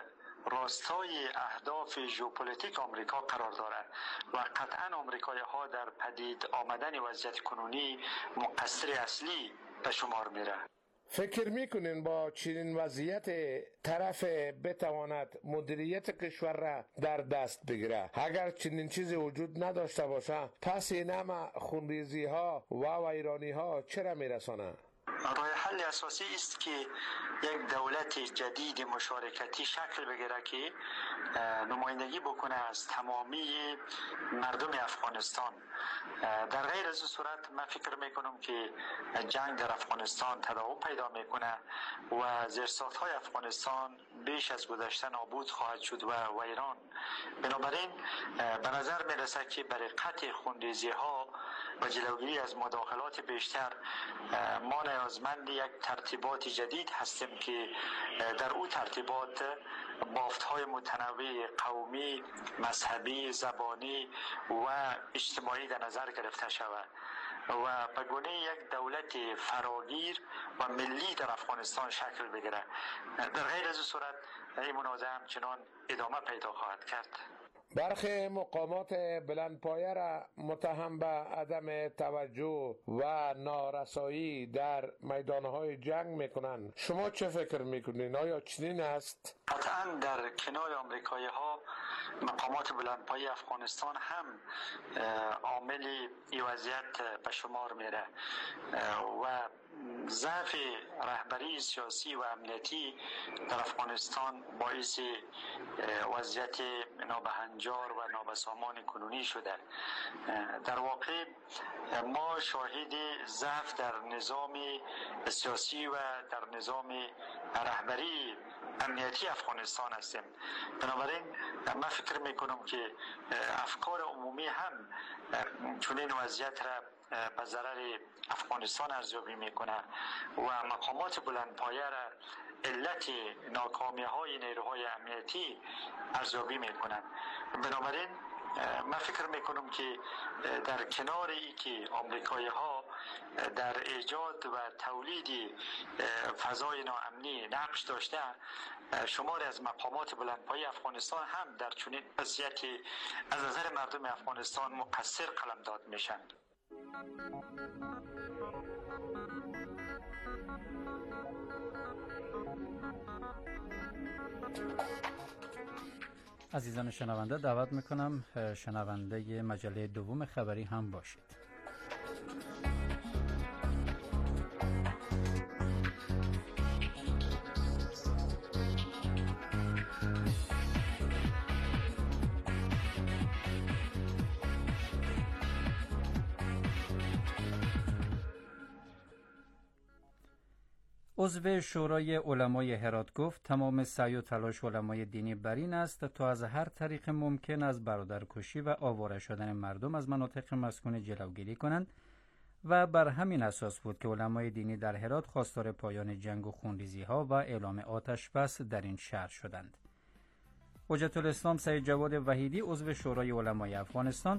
G: راستای اهداف ژئوپلیتیک آمریکا قرار دارد و قطعا آمریکایی ها در پدید آمدن وضعیت کنونی مقصر اصلی به شمار میره.
E: فکر میکنین با چنین وضعیت طرف بتواند مدیریت کشور را در دست بگیره؟ اگر چنین چیزی وجود نداشته باشه پس این همه خونریزی ها و ویرانی ها چرا میرسانه؟
G: راه حل اساسی است که یک دولت جدید مشارکتی شکل بگیره که نمایندگی بکنه از تمامی مردم افغانستان. در غیر از صورت من فکر میکنم که جنگ در افغانستان تداوم پیدا میکنه و زیرساخت‌های افغانستان بیش از گذشته نابود خواهد شد و ایران. بنابراین به نظر میرسه که برای قطع خونریزی ها و جلوگیری از مداخلات بیشتر ما نیازمند یک ترتیبات جدید هستیم که در او ترتیبات بافت‌های متنوع قومی، مذهبی، زبانی و اجتماعی در نظر گرفته شود و به گونه یک دولت فراگیر و ملی در افغانستان شکل بگیره. در غیر از صورت این منازعه همچنان ادامه پیدا خواهد کرد.
E: برخی مقامات بلندپایه را متهم به عدم توجه و نارسایی در میدانهای جنگ میکنند. شما چه فکر میکنین؟ آیا چنین است؟
G: قطعا در کنار آمریکایی ها مقامات بلندپایه افغانستان هم عامل این وضعیت به شمار میره و ضعف رهبری سیاسی و امنیتی در افغانستان باعث وضعیت نابهنجار و نابسامان کنونی شده. در واقع ما شاهد ضعف در نظام سیاسی و در نظام رهبری امنیتی افغانستان هستیم. بنابراین من فکر میکنم که افکار عمومی هم چنین وضعیت را به ضرر افغانستان ارزیابی میکنه و مقامات بلندپایه را علت ناکامی های نیروهای امنیتی ارزیابی میکنن. بنابراین من فکر میکنم که در کنار ای که آمریکایی ها در ایجاد و تولید فضای ناامنی نقش داشته، شماری از مقامات بلندپایه افغانستان هم در چنین وضعیتی از نظر مردم افغانستان مقصر قلمداد میشن.
D: عزیزان شنونده، دعوت میکنم شنونده مجله دوم خبری هم باشید. عضو شورای علمای هرات گفت تمام سعی و تلاش علمای دینی بر این است تا از هر طریق ممکن از برادرکشی و آواره شدن مردم از مناطق مسکون جلوگیری کنند و بر همین اساس بود که علمای دینی در هرات خواستار پایان جنگ و خونریزی ها و اعلام آتش بس در این شهر شدند. حجت الاسلام سید جواد وحیدی عضو شورای علمای افغانستان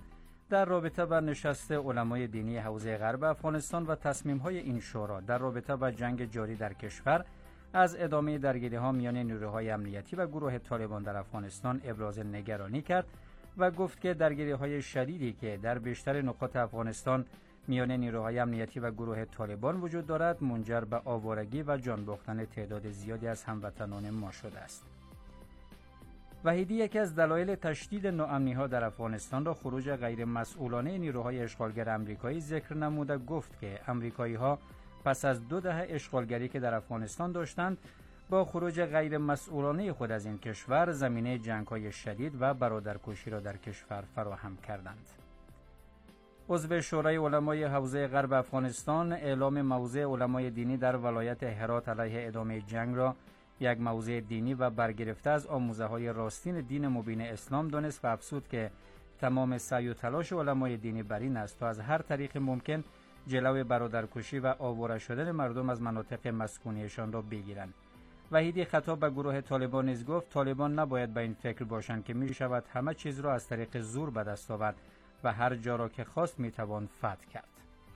D: در رابطه با نشست علمای دینی حوزه غرب افغانستان و تصمیم‌های این شورا در رابطه با جنگ جاری در کشور از ادامه درگیری‌ها میان نیروهای امنیتی و گروه طالبان در افغانستان ابراز نگرانی کرد و گفت که درگیری‌های شدیدی که در بیشتر نقاط افغانستان میان نیروهای امنیتی و گروه طالبان وجود دارد منجر به آوارگی و جان باختن تعداد زیادی از هموطنان ما شده است. وحیدی یکی از دلایل تشدید ناامنی‌ها در افغانستان را خروج غیر مسئولانه نیروهای اشغالگر آمریکایی ذکر نموده گفت که آمریکایی‌ها پس از 2 دهه اشغالگری که در افغانستان داشتند با خروج غیر مسئولانه خود از این کشور زمینه جنگ‌های شدید و برادرکشی را در کشور فراهم کردند. عضو شورای علمای حوزه غرب افغانستان اعلام موضع علمای دینی در ولایت هرات علیه ادامه جنگ را یک موضع دینی و برگرفته از آموزه‌های راستین دین مبین اسلام دانست و افزود که تمام سعی و تلاش علمای دینی بر این است تا از هر طریق ممکن جلوی برادرکشی و آواره شدن مردم از مناطق مسکونیشان را بگیرند. وحیدی خطاب به گروه طالبان نیز گفت طالبان نباید به این فکر باشند که می شود همه چیز را از طریق زور به دست آورد و هر جا را که خواست می توان فتح کرد.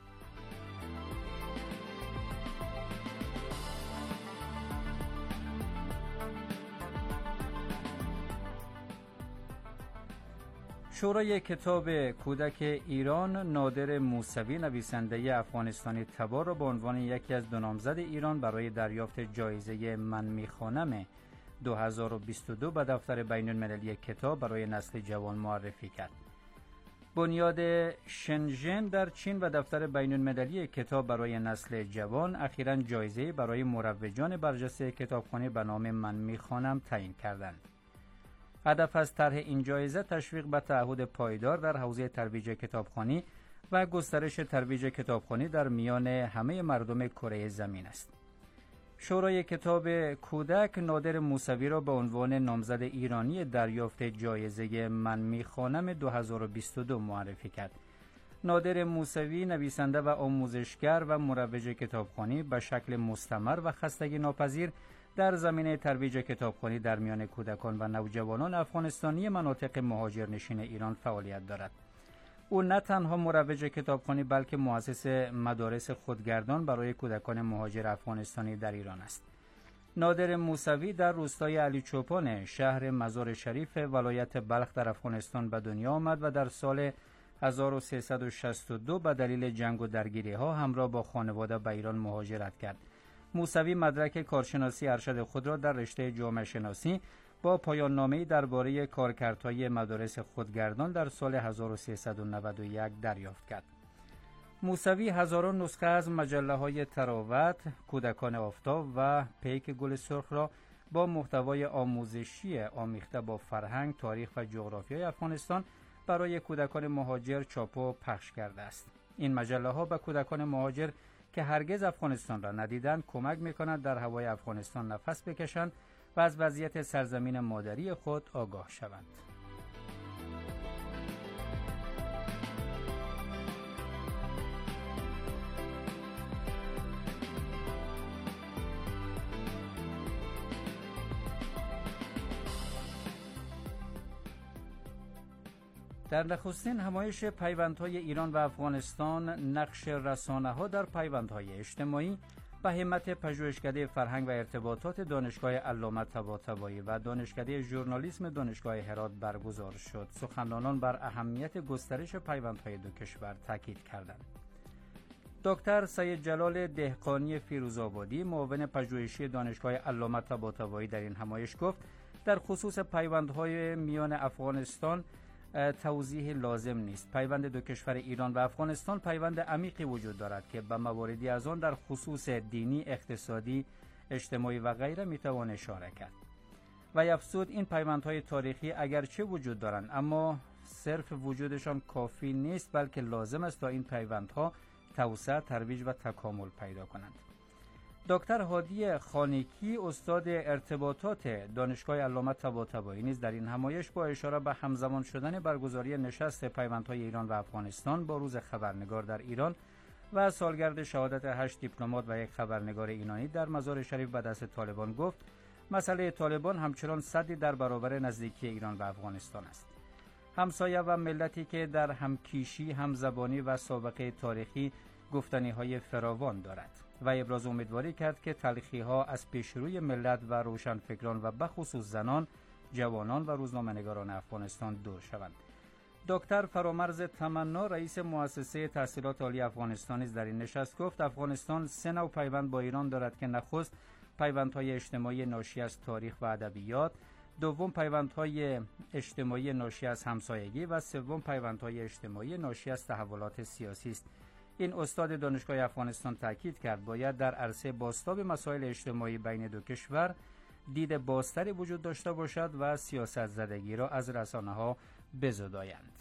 D: شورای کتاب کودک ایران نادر موسوی نویسنده افغانستانی تبار را به عنوان یکی از 2 نامزد ایران برای دریافت جایزه من میخوانم 2022 به دفتر بین المللی کتاب برای نسل جوان معرفی کرد. بنیاد شنژن در چین و دفتر بین المللی کتاب برای نسل جوان اخیراً جایزه برای مروجان برجسته کتابخوانی به نام من میخوانم تعیین کردند. هدف از طرح این جایزه تشویق به تعهد پایدار در حوزه ترویج کتابخوانی و گسترش ترویج کتابخوانی در میان همه مردم کره زمین است. شورای کتاب کودک نادر موسوی را به عنوان نامزد ایرانی دریافت جایزه من میخوانم 2022 معرفی کرد. نادر موسوی نویسنده و آموزشگر و مروج کتابخوانی به شکل مستمر و خستگی ناپذیر در زمینه ترویج کتابخوانی در میان کودکان و نوجوانان افغانستانی مناطق مهاجرنشین ایران فعالیت دارد. او نه تنها مروج کتابخوانی بلکه مؤسس مدارس خودگردان برای کودکان مهاجر افغانستانی در ایران است. نادر موسوی در روستای علی چوپان شهر مزار شریف ولایت بلخ در افغانستان به دنیا آمد و در سال 1362 به دلیل جنگ و درگیری‌ها همراه با خانواده به ایران مهاجرت کرد. موسوی مدرک کارشناسی ارشد خود را در رشته جامعه شناسی با پایان درباره کارکردهای مدارس خودگردان در سال 1391 دریافت کرد. موسوی هزاران نسخه از مجله‌های تراوت، کودکان آفتاب و پیک گل سرخ را با محتوای آموزشی آمیخته با فرهنگ، تاریخ و جغرافیای افغانستان برای کودکان مهاجر چاپ و پخش کرده است. این مجله‌ها به کودکان مهاجر که هرگز افغانستان را ندیدند کمک می‌کند در هوای افغانستان نفس بکشند و از وضعیت سرزمین مادری خود آگاه شوند. در نخستین همایش پیوندهای ایران و افغانستان نقش رسانه‌ها در پیوندهای اجتماعی به همت پژوهشکده فرهنگ و ارتباطات دانشگاه علامه طباطبایی و دانشکده ژورنالیسم دانشگاه هرات برگزار شد. سخنرانان بر اهمیت گسترش پیوندهای دو کشور تاکید کردند. دکتر سید جلال دهقانی فیروزآبادی معاون پژوهشی دانشگاه علامه طباطبایی در این همایش گفت در خصوص پیوندهای میان افغانستان توضیح لازم نیست. پیوند دو کشور ایران و افغانستان پیوند عمیقی وجود دارد که به مواردی از آن در خصوص دینی، اقتصادی، اجتماعی و غیره میتوان اشاره کرد. و افزود این پیوندهای تاریخی اگرچه وجود دارند اما صرف وجودشان کافی نیست بلکه لازم است تا این پیوندها توسعه، ترویج و تکامل پیدا کنند. دکتر هادی خانیکی استاد ارتباطات دانشگاه علامه طباطبایی نیز در این همایش با اشاره به همزمان شدن برگزاری نشست پیوندهای ایران و افغانستان با روز خبرنگار در ایران و سالگرد شهادت 8 دیپلمات و یک خبرنگار ایرانی در مزار شریف به دست طالبان گفت مسئله طالبان همچنان سدی در برابر نزدیکی ایران و افغانستان است. همسایه و ملتی که در همکیشی، همزبانی و سابقه تاریخی گفتنی‌های فراوان دارد و ابراز امیدواری کرد که تلخی‌ها از پیشروی ملت و روشنفکران و بخصوص زنان، جوانان و روزنامه‌نگاران افغانستان دور شوند. دکتر فرامرز تمنا رئیس مؤسسه تحصیلات عالی افغانستان در این نشست گفت افغانستان 3 نوع پیوند با ایران دارد که نخست پیوندهای اجتماعی ناشی از تاریخ و ادبیات، دوم پیوندهای اجتماعی ناشی از همسایگی و سوم پیوندهای اجتماعی ناشی از تحولات سیاسی است. این استاد دانشگاه افغانستان تاکید کرد باید در عرصه بازتاب مسائل اجتماعی بین دو کشور دید بازتری وجود داشته باشد و سیاست زدگی را از رسانه‌ها بزدایند.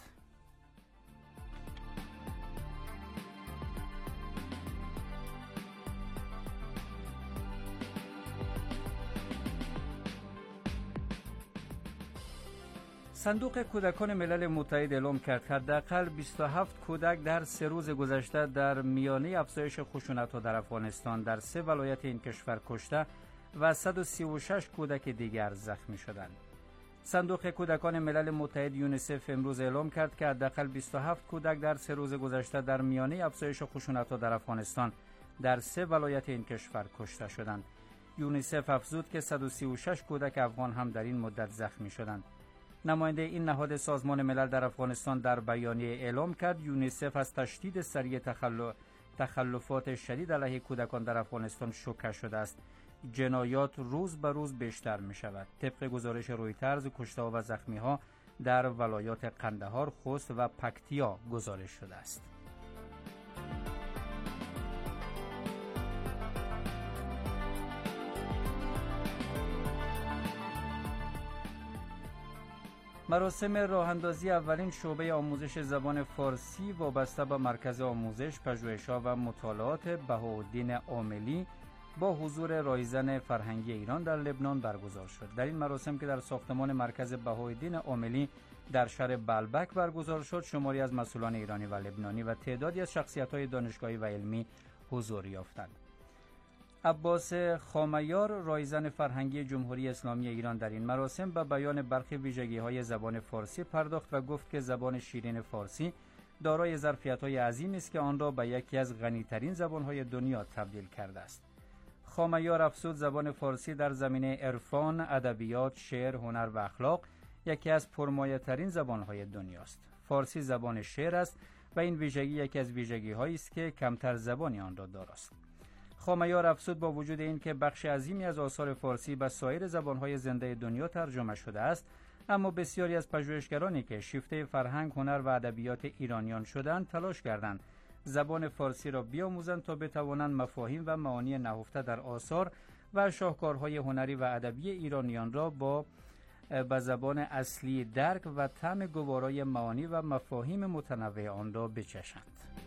D: صندوق کودکان ملل متحد اعلام کرد حداقل 27 کودک در 3 روز گذشته در میانه افزایش خشونت‌ها در افغانستان در 3 ولایت این کشور کشته و 136 کودک دیگر زخمی شدند. صندوق کودکان ملل متحد یونیسف امروز اعلام کرد که حداقل 27 کودک در 3 روز گذشته در میانه افزایش خشونت‌ها در افغانستان در 3 ولایت این کشور کشته شدند. یونیسف افزود که 136 کودک افغان هم در این مدت زخمی شدند. نماینده این نهاد سازمان ملل در افغانستان در بیانیه اعلام کرد یونیسف از تشدید سریع تخلفات شدید علیه کودکان در افغانستان شوکه شده است. جنایات روز به روز بیشتر می شود. طبق گزارش رویترز کشته‌ها و زخمی‌ها در ولایات قندهار، خوست و پکتیا گزارش شده است. مراسم راه‌اندازی اولین شعبه آموزش زبان فارسی وابسته به مرکز آموزش، پژوهش‌ها و مطالعات بهاءالدین عاملی با حضور رایزن فرهنگی ایران در لبنان برگزار شد. در این مراسم که در ساختمان مرکز بهاءالدین عاملی در شهر بلبک برگزار شد، شماری از مسئولان ایرانی و لبنانی و تعدادی از شخصیت‌های دانشگاهی و علمی حضور یافتند. عباس خامیار رایزن فرهنگی جمهوری اسلامی ایران در این مراسم به بیان برخی ویژگی‌های زبان فارسی پرداخت و گفت که زبان شیرین فارسی دارای ظرفیت‌های عظیمی است که آن را به یکی از غنی‌ترین زبان‌های دنیا تبدیل کرده است. خامیار افزود زبان فارسی در زمینه عرفان، ادبیات، شعر، هنر و اخلاق یکی از پرمایه‌ترین زبان‌های دنیاست. فارسی زبان شعر است و این ویژگی یکی از ویژگی‌هایی است که کمتر زبانی آن را داراست. خامیار افزود با وجود اینکه بخش عظیمی از آثار فارسی به سایر زبان‌های زنده دنیا ترجمه شده است، اما بسیاری از پژوهشگرانی که شیفته فرهنگ، هنر و ادبیات ایرانیان شدند تلاش کردند زبان فارسی را بیاموزند تا بتوانند مفاهیم و معانی نهفته در آثار و شاهکارهای هنری و ادبی ایرانیان را به زبان اصلی درک و طعم گوارای معانی و مفاهیم متنوع آن را بچشند.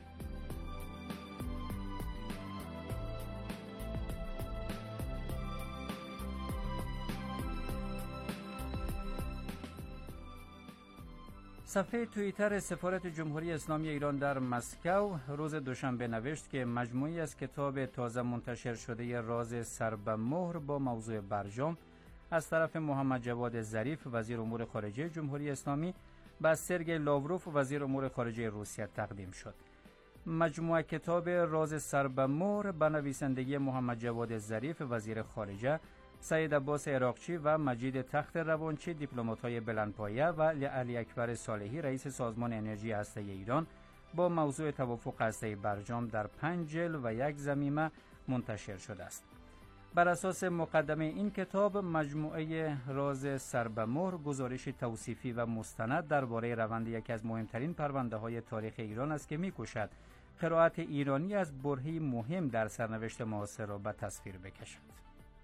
D: صفحه توییتر سفارت جمهوری اسلامی ایران در مسکو روز دوشنبه نوشت که مجموعی از کتاب تازه منتشر شده راز سر به مهر با موضوع برجام از طرف محمد جواد ظریف وزیر امور خارجه جمهوری اسلامی به سرگئی لاوروف وزیر امور خارجه روسیه تقدیم شد. مجموعه کتاب راز سر به مهر به نویسندگی محمد جواد ظریف وزیر خارجه، سید عباس عراقچی و مجید تخت روانچی دیپلمات‌های بلندپایه و علی اکبر صالحی رئیس سازمان انرژی هسته‌ای ایران با موضوع توافق هسته‌ای برجام در 5 جلد و 1 ضمیمه منتشر شده است. بر اساس مقدمه این کتاب، مجموعه راز سر به مهر گزارش توصیفی و مستند درباره روند یکی از مهمترین پرونده‌های تاریخ ایران است که می‌کوشد قرائت ایرانی از برهه‌ای مهم در سرنوشت معاصر را به تصویر بکشد.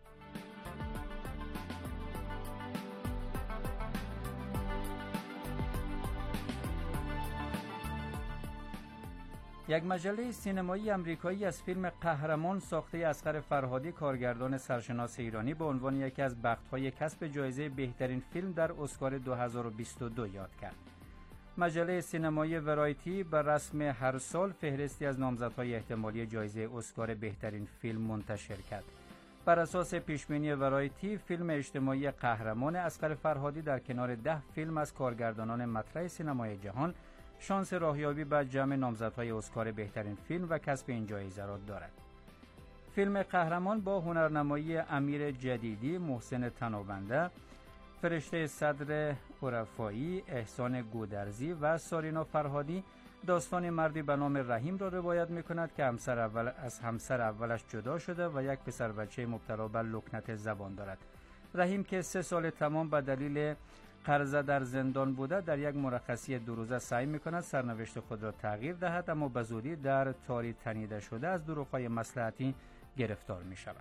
D: یک مجله سینمایی آمریکایی از فیلم قهرمان ساخته اصغر فرهادی کارگردان سرشناس ایرانی به عنوان یکی از بخت‌های کسب جایزه بهترین فیلم در اسکار 2022 یاد کرد. مجله سینمایی ورایتی به رسم هر سال فهرستی از نامزدهای احتمالی جایزه اسکار بهترین فیلم منتشر کرد. بر اساس پیشبینی ورایتی، فیلم اجتماعی قهرمان اصغر فرهادی در کنار 10 فیلم از کارگردانان مطرح سینمای جهان شانس راهیابی به جمع نامزدهای اسکار بهترین فیلم و کسب این جایزه را دارد. فیلم قهرمان با هنرنمایی امیر جدیدی، محسن تنابنده، فرشته صدر عرفایی، احسان گودرزی و سارینا فرهادی داستان مردی به نام رحیم را روایت می‌کند که همسر اولش جدا شده و یک پسر بچه مبتلا به لکنت زبان دارد. رحیم که 3 سال تمام به دلیل قرضه در زندان بوده، در یک مرخصی 2 روزه سعی می‌کند سرنوشت خود را تغییر دهد، اما به زودی در تاری تنیده شده از دروغ‌های مصلحتی گرفتار می‌شود.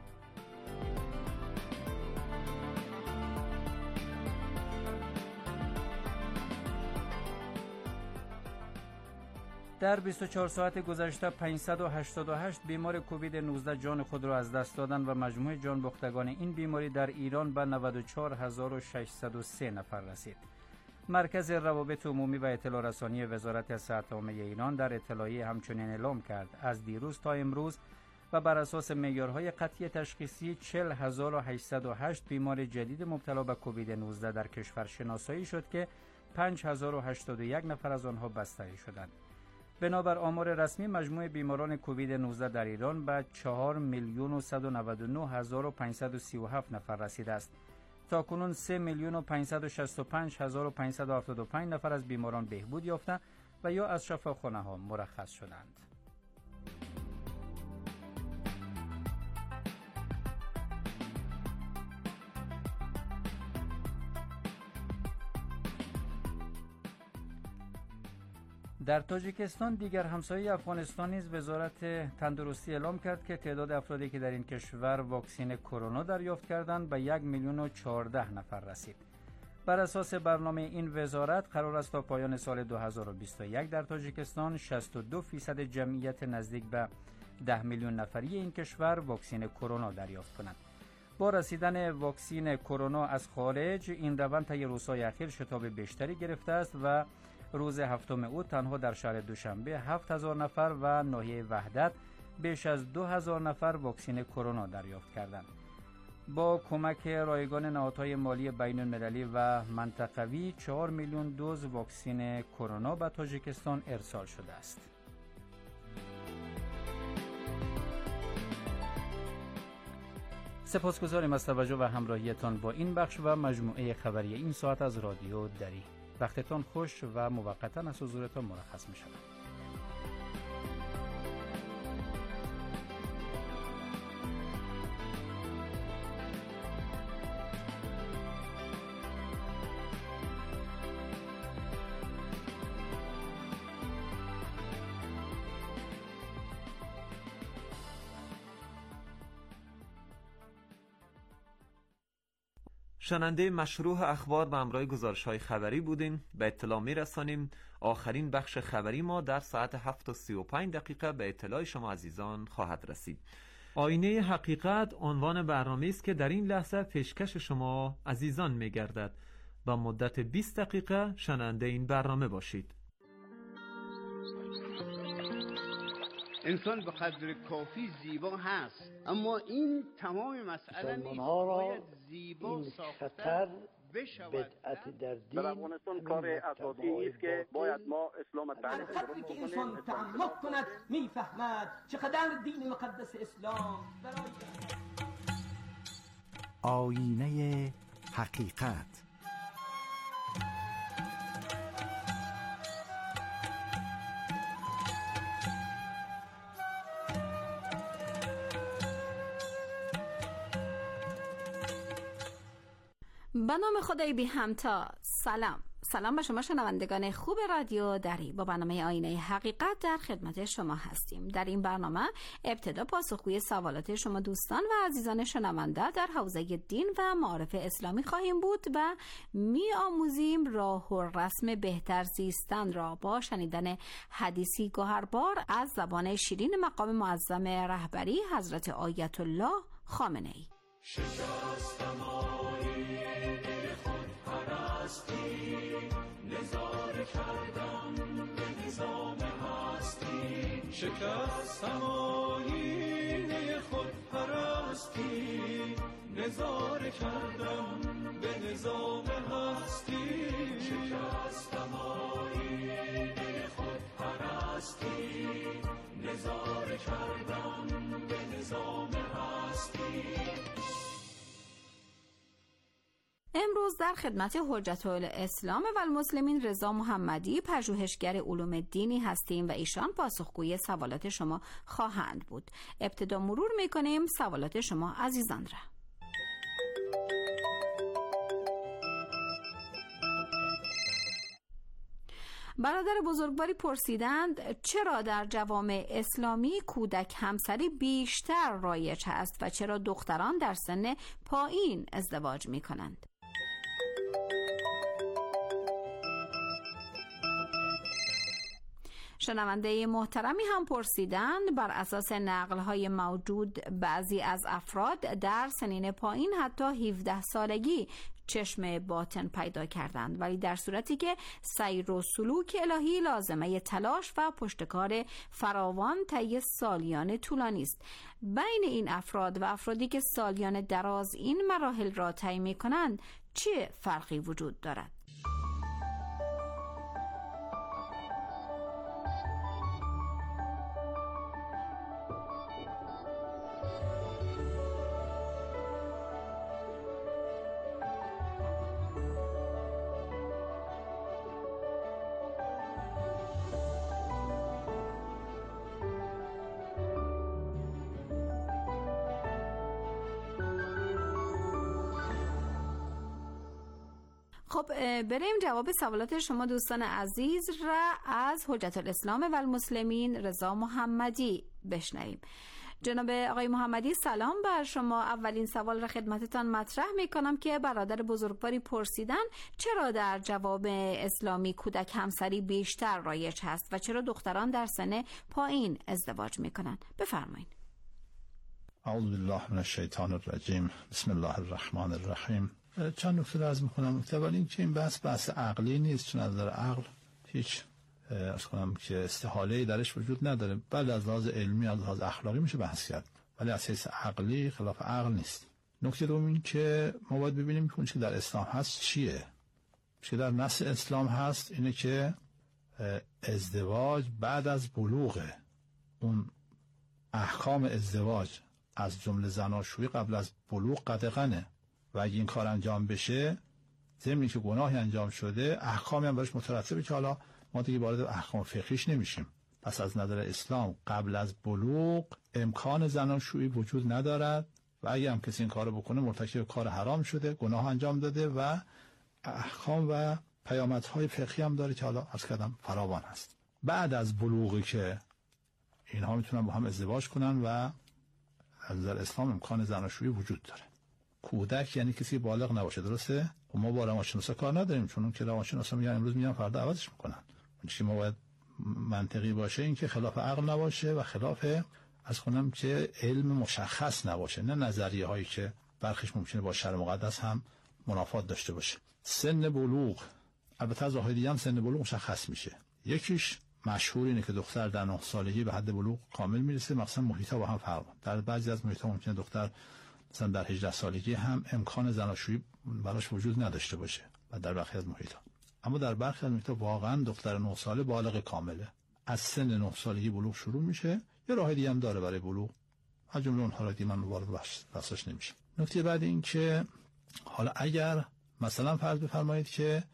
D: در 24 ساعت گذشته 588 بیمار کووید 19 جان خود را از دست دادند و مجموع جان باختگان این بیماری در ایران به 94603 نفر رسید. مرکز روابط عمومی و اطلاع رسانی وزارت صحت عامه ایران در اطلاعیه همچنین اعلام کرد از دیروز تا امروز و بر اساس معیارهای قطعی تشخیصی 40808 بیمار جدید مبتلا به کووید 19 در کشور شناسایی شد که 5081 نفر از آنها بستری شدند. بنابر آمار رسمی مجموع بیماران کووید 19 در ایران به 4,199,537 نفر رسیده است. تاکنون 3,565,575 نفر از بیماران بهبود یافته و یا از شفاخانه‌ها مرخص شدند. در تاجیکستان دیگر همسایه افغانستان نیز وزارت تندرستی اعلام کرد که تعداد افرادی که در این کشور واکسن کرونا دریافت کردند به 1,014,000 نفر رسید. بر اساس برنامه این وزارت قرار است تا پایان سال 2021 در تاجیکستان 62% جمعیت نزدیک به 10 میلیون نفری این کشور واکسن کرونا دریافت کنند. با رسیدن واکسن کرونا از خارج این روند طی روزهای اخیر شتاب بیشتری گرفته است و روز 7 اوت تنها در شهر دوشنبه 7000 نفر و ناحیه وحدت بیش از 2000 نفر واکسن کرونا دریافت کردند. با کمک رایگان نهادهای مالی بین المللی و منطقوی 4 میلیون دوز واکسن کرونا به تاجیکستان ارسال شده است. سپاسگزاریم از توجه و همراهیتان با این بخش و مجموعه خبری این ساعت از رادیو دری. وقتتان خوش و موقتا از حضورتان مرخص می شود.
B: شنونده مشروع اخبار و همراه گزارش‌های خبری بودیم. به اطلاع می‌رسانیم آخرین بخش خبری ما در ساعت 7:35 به اطلاع شما عزیزان خواهد رسید. آینه حقیقت عنوان برنامه است که در این لحظه پیشکش شما عزیزان می‌گردد. با مدت 20 دقیقه شنونده این برنامه باشید.
K: انسان به قدر کافی زیبا هست، اما این تمام مسئله نیست. باید زیبا ساختن بشود.
L: بدعت در دین
M: در افغانستان کار اساسی است که باید ما اسلام تعریف
N: وقتی که انسان تعمق کند میفهمد چقدر دین مقدس اسلام برای
O: آینه حقیقت.
P: به نام خدای بی همتا. سلام به شما شنوندگان خوب رادیو دری. با برنامه آینه حقیقت در خدمت شما هستیم. در این برنامه ابتدا پاسخگوی سوالات شما دوستان و عزیزان شنونده در حوزه دین و معارف اسلامی خواهیم بود و می آموزیم راه و رسم بهتر زیستن را با شنیدن حدیثی گوهربار از زبان شیرین مقام معظم رهبری حضرت آیت الله خامنه‌ای.
C: نظاره کردم به نظام هستی، شکستم آیینه خود پرستی، نظاره کردم به نظام هستی، شکستم آیین خود پرستی، نظاره کردم به نظام هستی.
P: امروز در خدمت حجت الاسلام و المسلمین رضا محمدی، پژوهشگر علوم دینی هستیم و ایشان پاسخگوی سوالات شما خواهند بود. ابتدا مرور میکنیم سوالات شما عزیزان را. برادر بزرگواری پرسیدند چرا در جوامع اسلامی کودک همسری بیشتر رایج است و چرا دختران در سن پایین ازدواج می کنند؟ شنونده محترمی هم پرسیدند بر اساس نقل‌های موجود بعضی از افراد در سنین پایین حتی 17 سالگی چشم باطن پیدا کردند، ولی در صورتی که سیر و سلوک الهی لازمه تلاش و پشتکار فراوان طی سالیان طولانی است. بین این افراد و افرادی که سالیان دراز این مراحل را طی می‌کنند چه فرقی وجود دارد؟ خب بریم جواب سوالات شما دوستان عزیز را از حجت الاسلام و المسلمین رضا محمدی بشنویم. جناب آقای محمدی سلام بر شما. اولین سوال را خدمتتان مطرح می کنم که برادر بزرگواری پرسیدن چرا در جوامع اسلامی کودک همسری بیشتر رایج هست و چرا دختران در سن پایین ازدواج می کنند؟ بفرمایید.
L: اعوذ بالله من الشیطان الرجیم. بسم الله الرحمن الرحیم. چند نکته عرض می‌کنم. نکته اول این که این بحث عقلی نیست، چون از نظر عقل هیچ عرض کنم که استحاله‌ای درش وجود نداره. بله از لحاظ علمی از لحاظ اخلاقی میشه بحث کرد، ولی از حیث عقلی خلاف عقل نیست. نکته دوم این که ما باید ببینیم که اون چیزی که در اسلام هست چیه. چیزی در نص اسلام هست اینه که ازدواج بعد از بلوغ، اون احکام ازدواج از جمله زناشویی قبل از بلوغ قدغنه و اگه این کار انجام بشه ضمن که گناهی انجام شده احکامی هم برش مترتبه که حالا ما دیگه وارد احکام فقهیش نمیشیم. پس از نظر اسلام قبل از بلوغ امکان زناشویی وجود ندارد و اگه هم کسی این کارو بکنه مرتکب کار حرام شده، گناه انجام داده و احکام و پیامدهای فقهی هم داره که حالا عرض کردم فراوان هست. بعد از بلوغی که اینها میتونن با هم ازدواج کنن و از نظر اسلام امکان زناشویی وجود داره. کودک یعنی کسی بالغ نباشه، درسته؟ و ما با روانشناسا کار نداریم، چون اون که روانشناسا میگن امروز میگن فردا عوضش میکنن. اون چیزی ما باید منطقی باشه، این که خلاف عقل نباشه و خلاف از کنم که علم مشخص نباشه، نه نظریه هایی که برخیش ممکنه با شرع مقدس هم منافات داشته باشه. سن بلوغ البته از راههای دیگه هم سن بلوغ مشخص میشه. یکیش مشهور اینه که دختر در 9 سالگی به حد بلوغ کامل میرسه، مثلا محیطا با هم فرق داره. در بعضی از محیطا ممکنه دختر مثلا در 18 سالگی هم امکان زناشویی براش وجود نداشته باشه و در برخی از محیطا. اما در برخی از محیطا واقعا دختر 9 ساله بالغ کامله. از سن 9 سالگی بلوغ شروع میشه. یه راه دیگه هم داره برای بلوغ، از جمله اونها را من وارد بحثش نمیشه. نکته بعد این که حالا اگر مثلا فرض بفرمایید که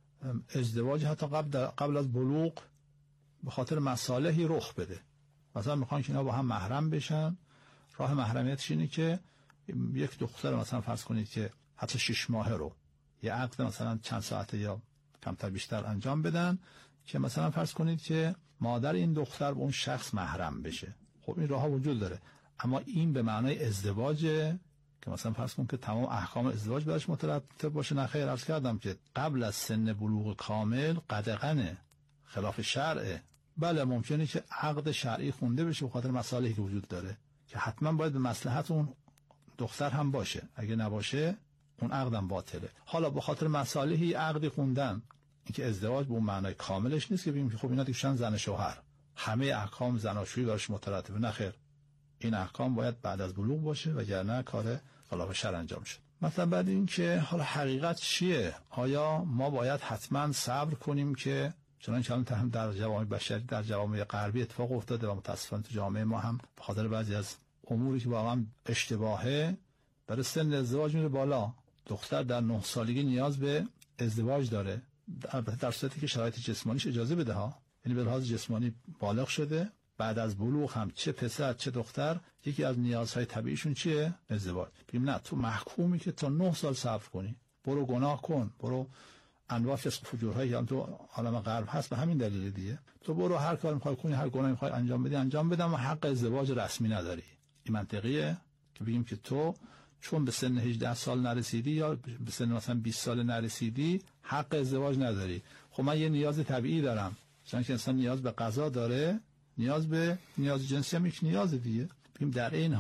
L: ازدواج حتی قبل از بلوغ به خاطر مصالحی رخ بده، مثلا میخوان که اینا با هم محرم بشن، راه محرمیتش اینه که یک دختر مثلا فرض کنید که حتی 6 ماهه رو یه عقد مثلا چند ساعته یا کمتر بیشتر انجام بدن که مثلا فرض کنید که مادر این دختر به اون شخص محرم بشه. خب این راهها وجود داره، اما این به معنای ازدواجه که مثلا فرض کنید که تمام احکام ازدواج براش مترتب باشه. نه خیر، عرض کردم که قبل از سن بلوغ کامل قدغنه، خلاف شرعه. بله ممکنه که عقد شرعی خونده بشه به خاطر مصالحی که وجود داره که حتما باید به مصلحت اون دختر هم باشه، اگه نباشه اون عقدم باطله. حالا به خاطر مصالحی عقدی خوندن، این که ازدواج به اون معنای کاملش نیست که بگیم که خب اینا دیگه زن شوهر، همه احکام زناشویی براش مترتبه. نه خیر، این احکام باید بعد از بلوغ باشه وگرنه کار خلاف شرع انجام شد. مثلا بعد این که حالا حقیقت چیه؟ آیا ما باید حتما صبر کنیم که چنانچه هم در جوامع بشری، در جوامع غربی اتفاق افتاده و متاسفانه تو جامعه ما هم به خاطر بعضی از اموری که واقعا اشتباهه برای سن ازدواج میره بالا. دختر در 9 سالگی نیاز به ازدواج داره، در صورتی که شرایط جسمانیش اجازه بده ها، یعنی به لحاظ جسمانی بالغ شده. بعد از بلوغ هم چه پسر چه دختر یکی از نیازهای طبیعیشون چیه؟ ازدواج. بگیم نه تو محکومی که تا 9 سال صبر کنی، برو گناه کن، برو انواع فسق و فجورهایی هم تو عالم غرب هست به همین دلیل دیگه، تو برو هر کار می‌خوای کنی، هر گناهی می‌خوای انجام بدی انجام بده، اما حق ازدواج رسمی نداری. این منطقیه که بگیم که تو چون به سن 18 سال نرسیدی یا به سن مثلا 20 سال نرسیدی حق ازدواج نداری. خب من یه نیاز طبیعی دارم، چون که انسان نیاز به غذا داره، نیاز جنسی هم یک نیاز دیگه. بگیم در این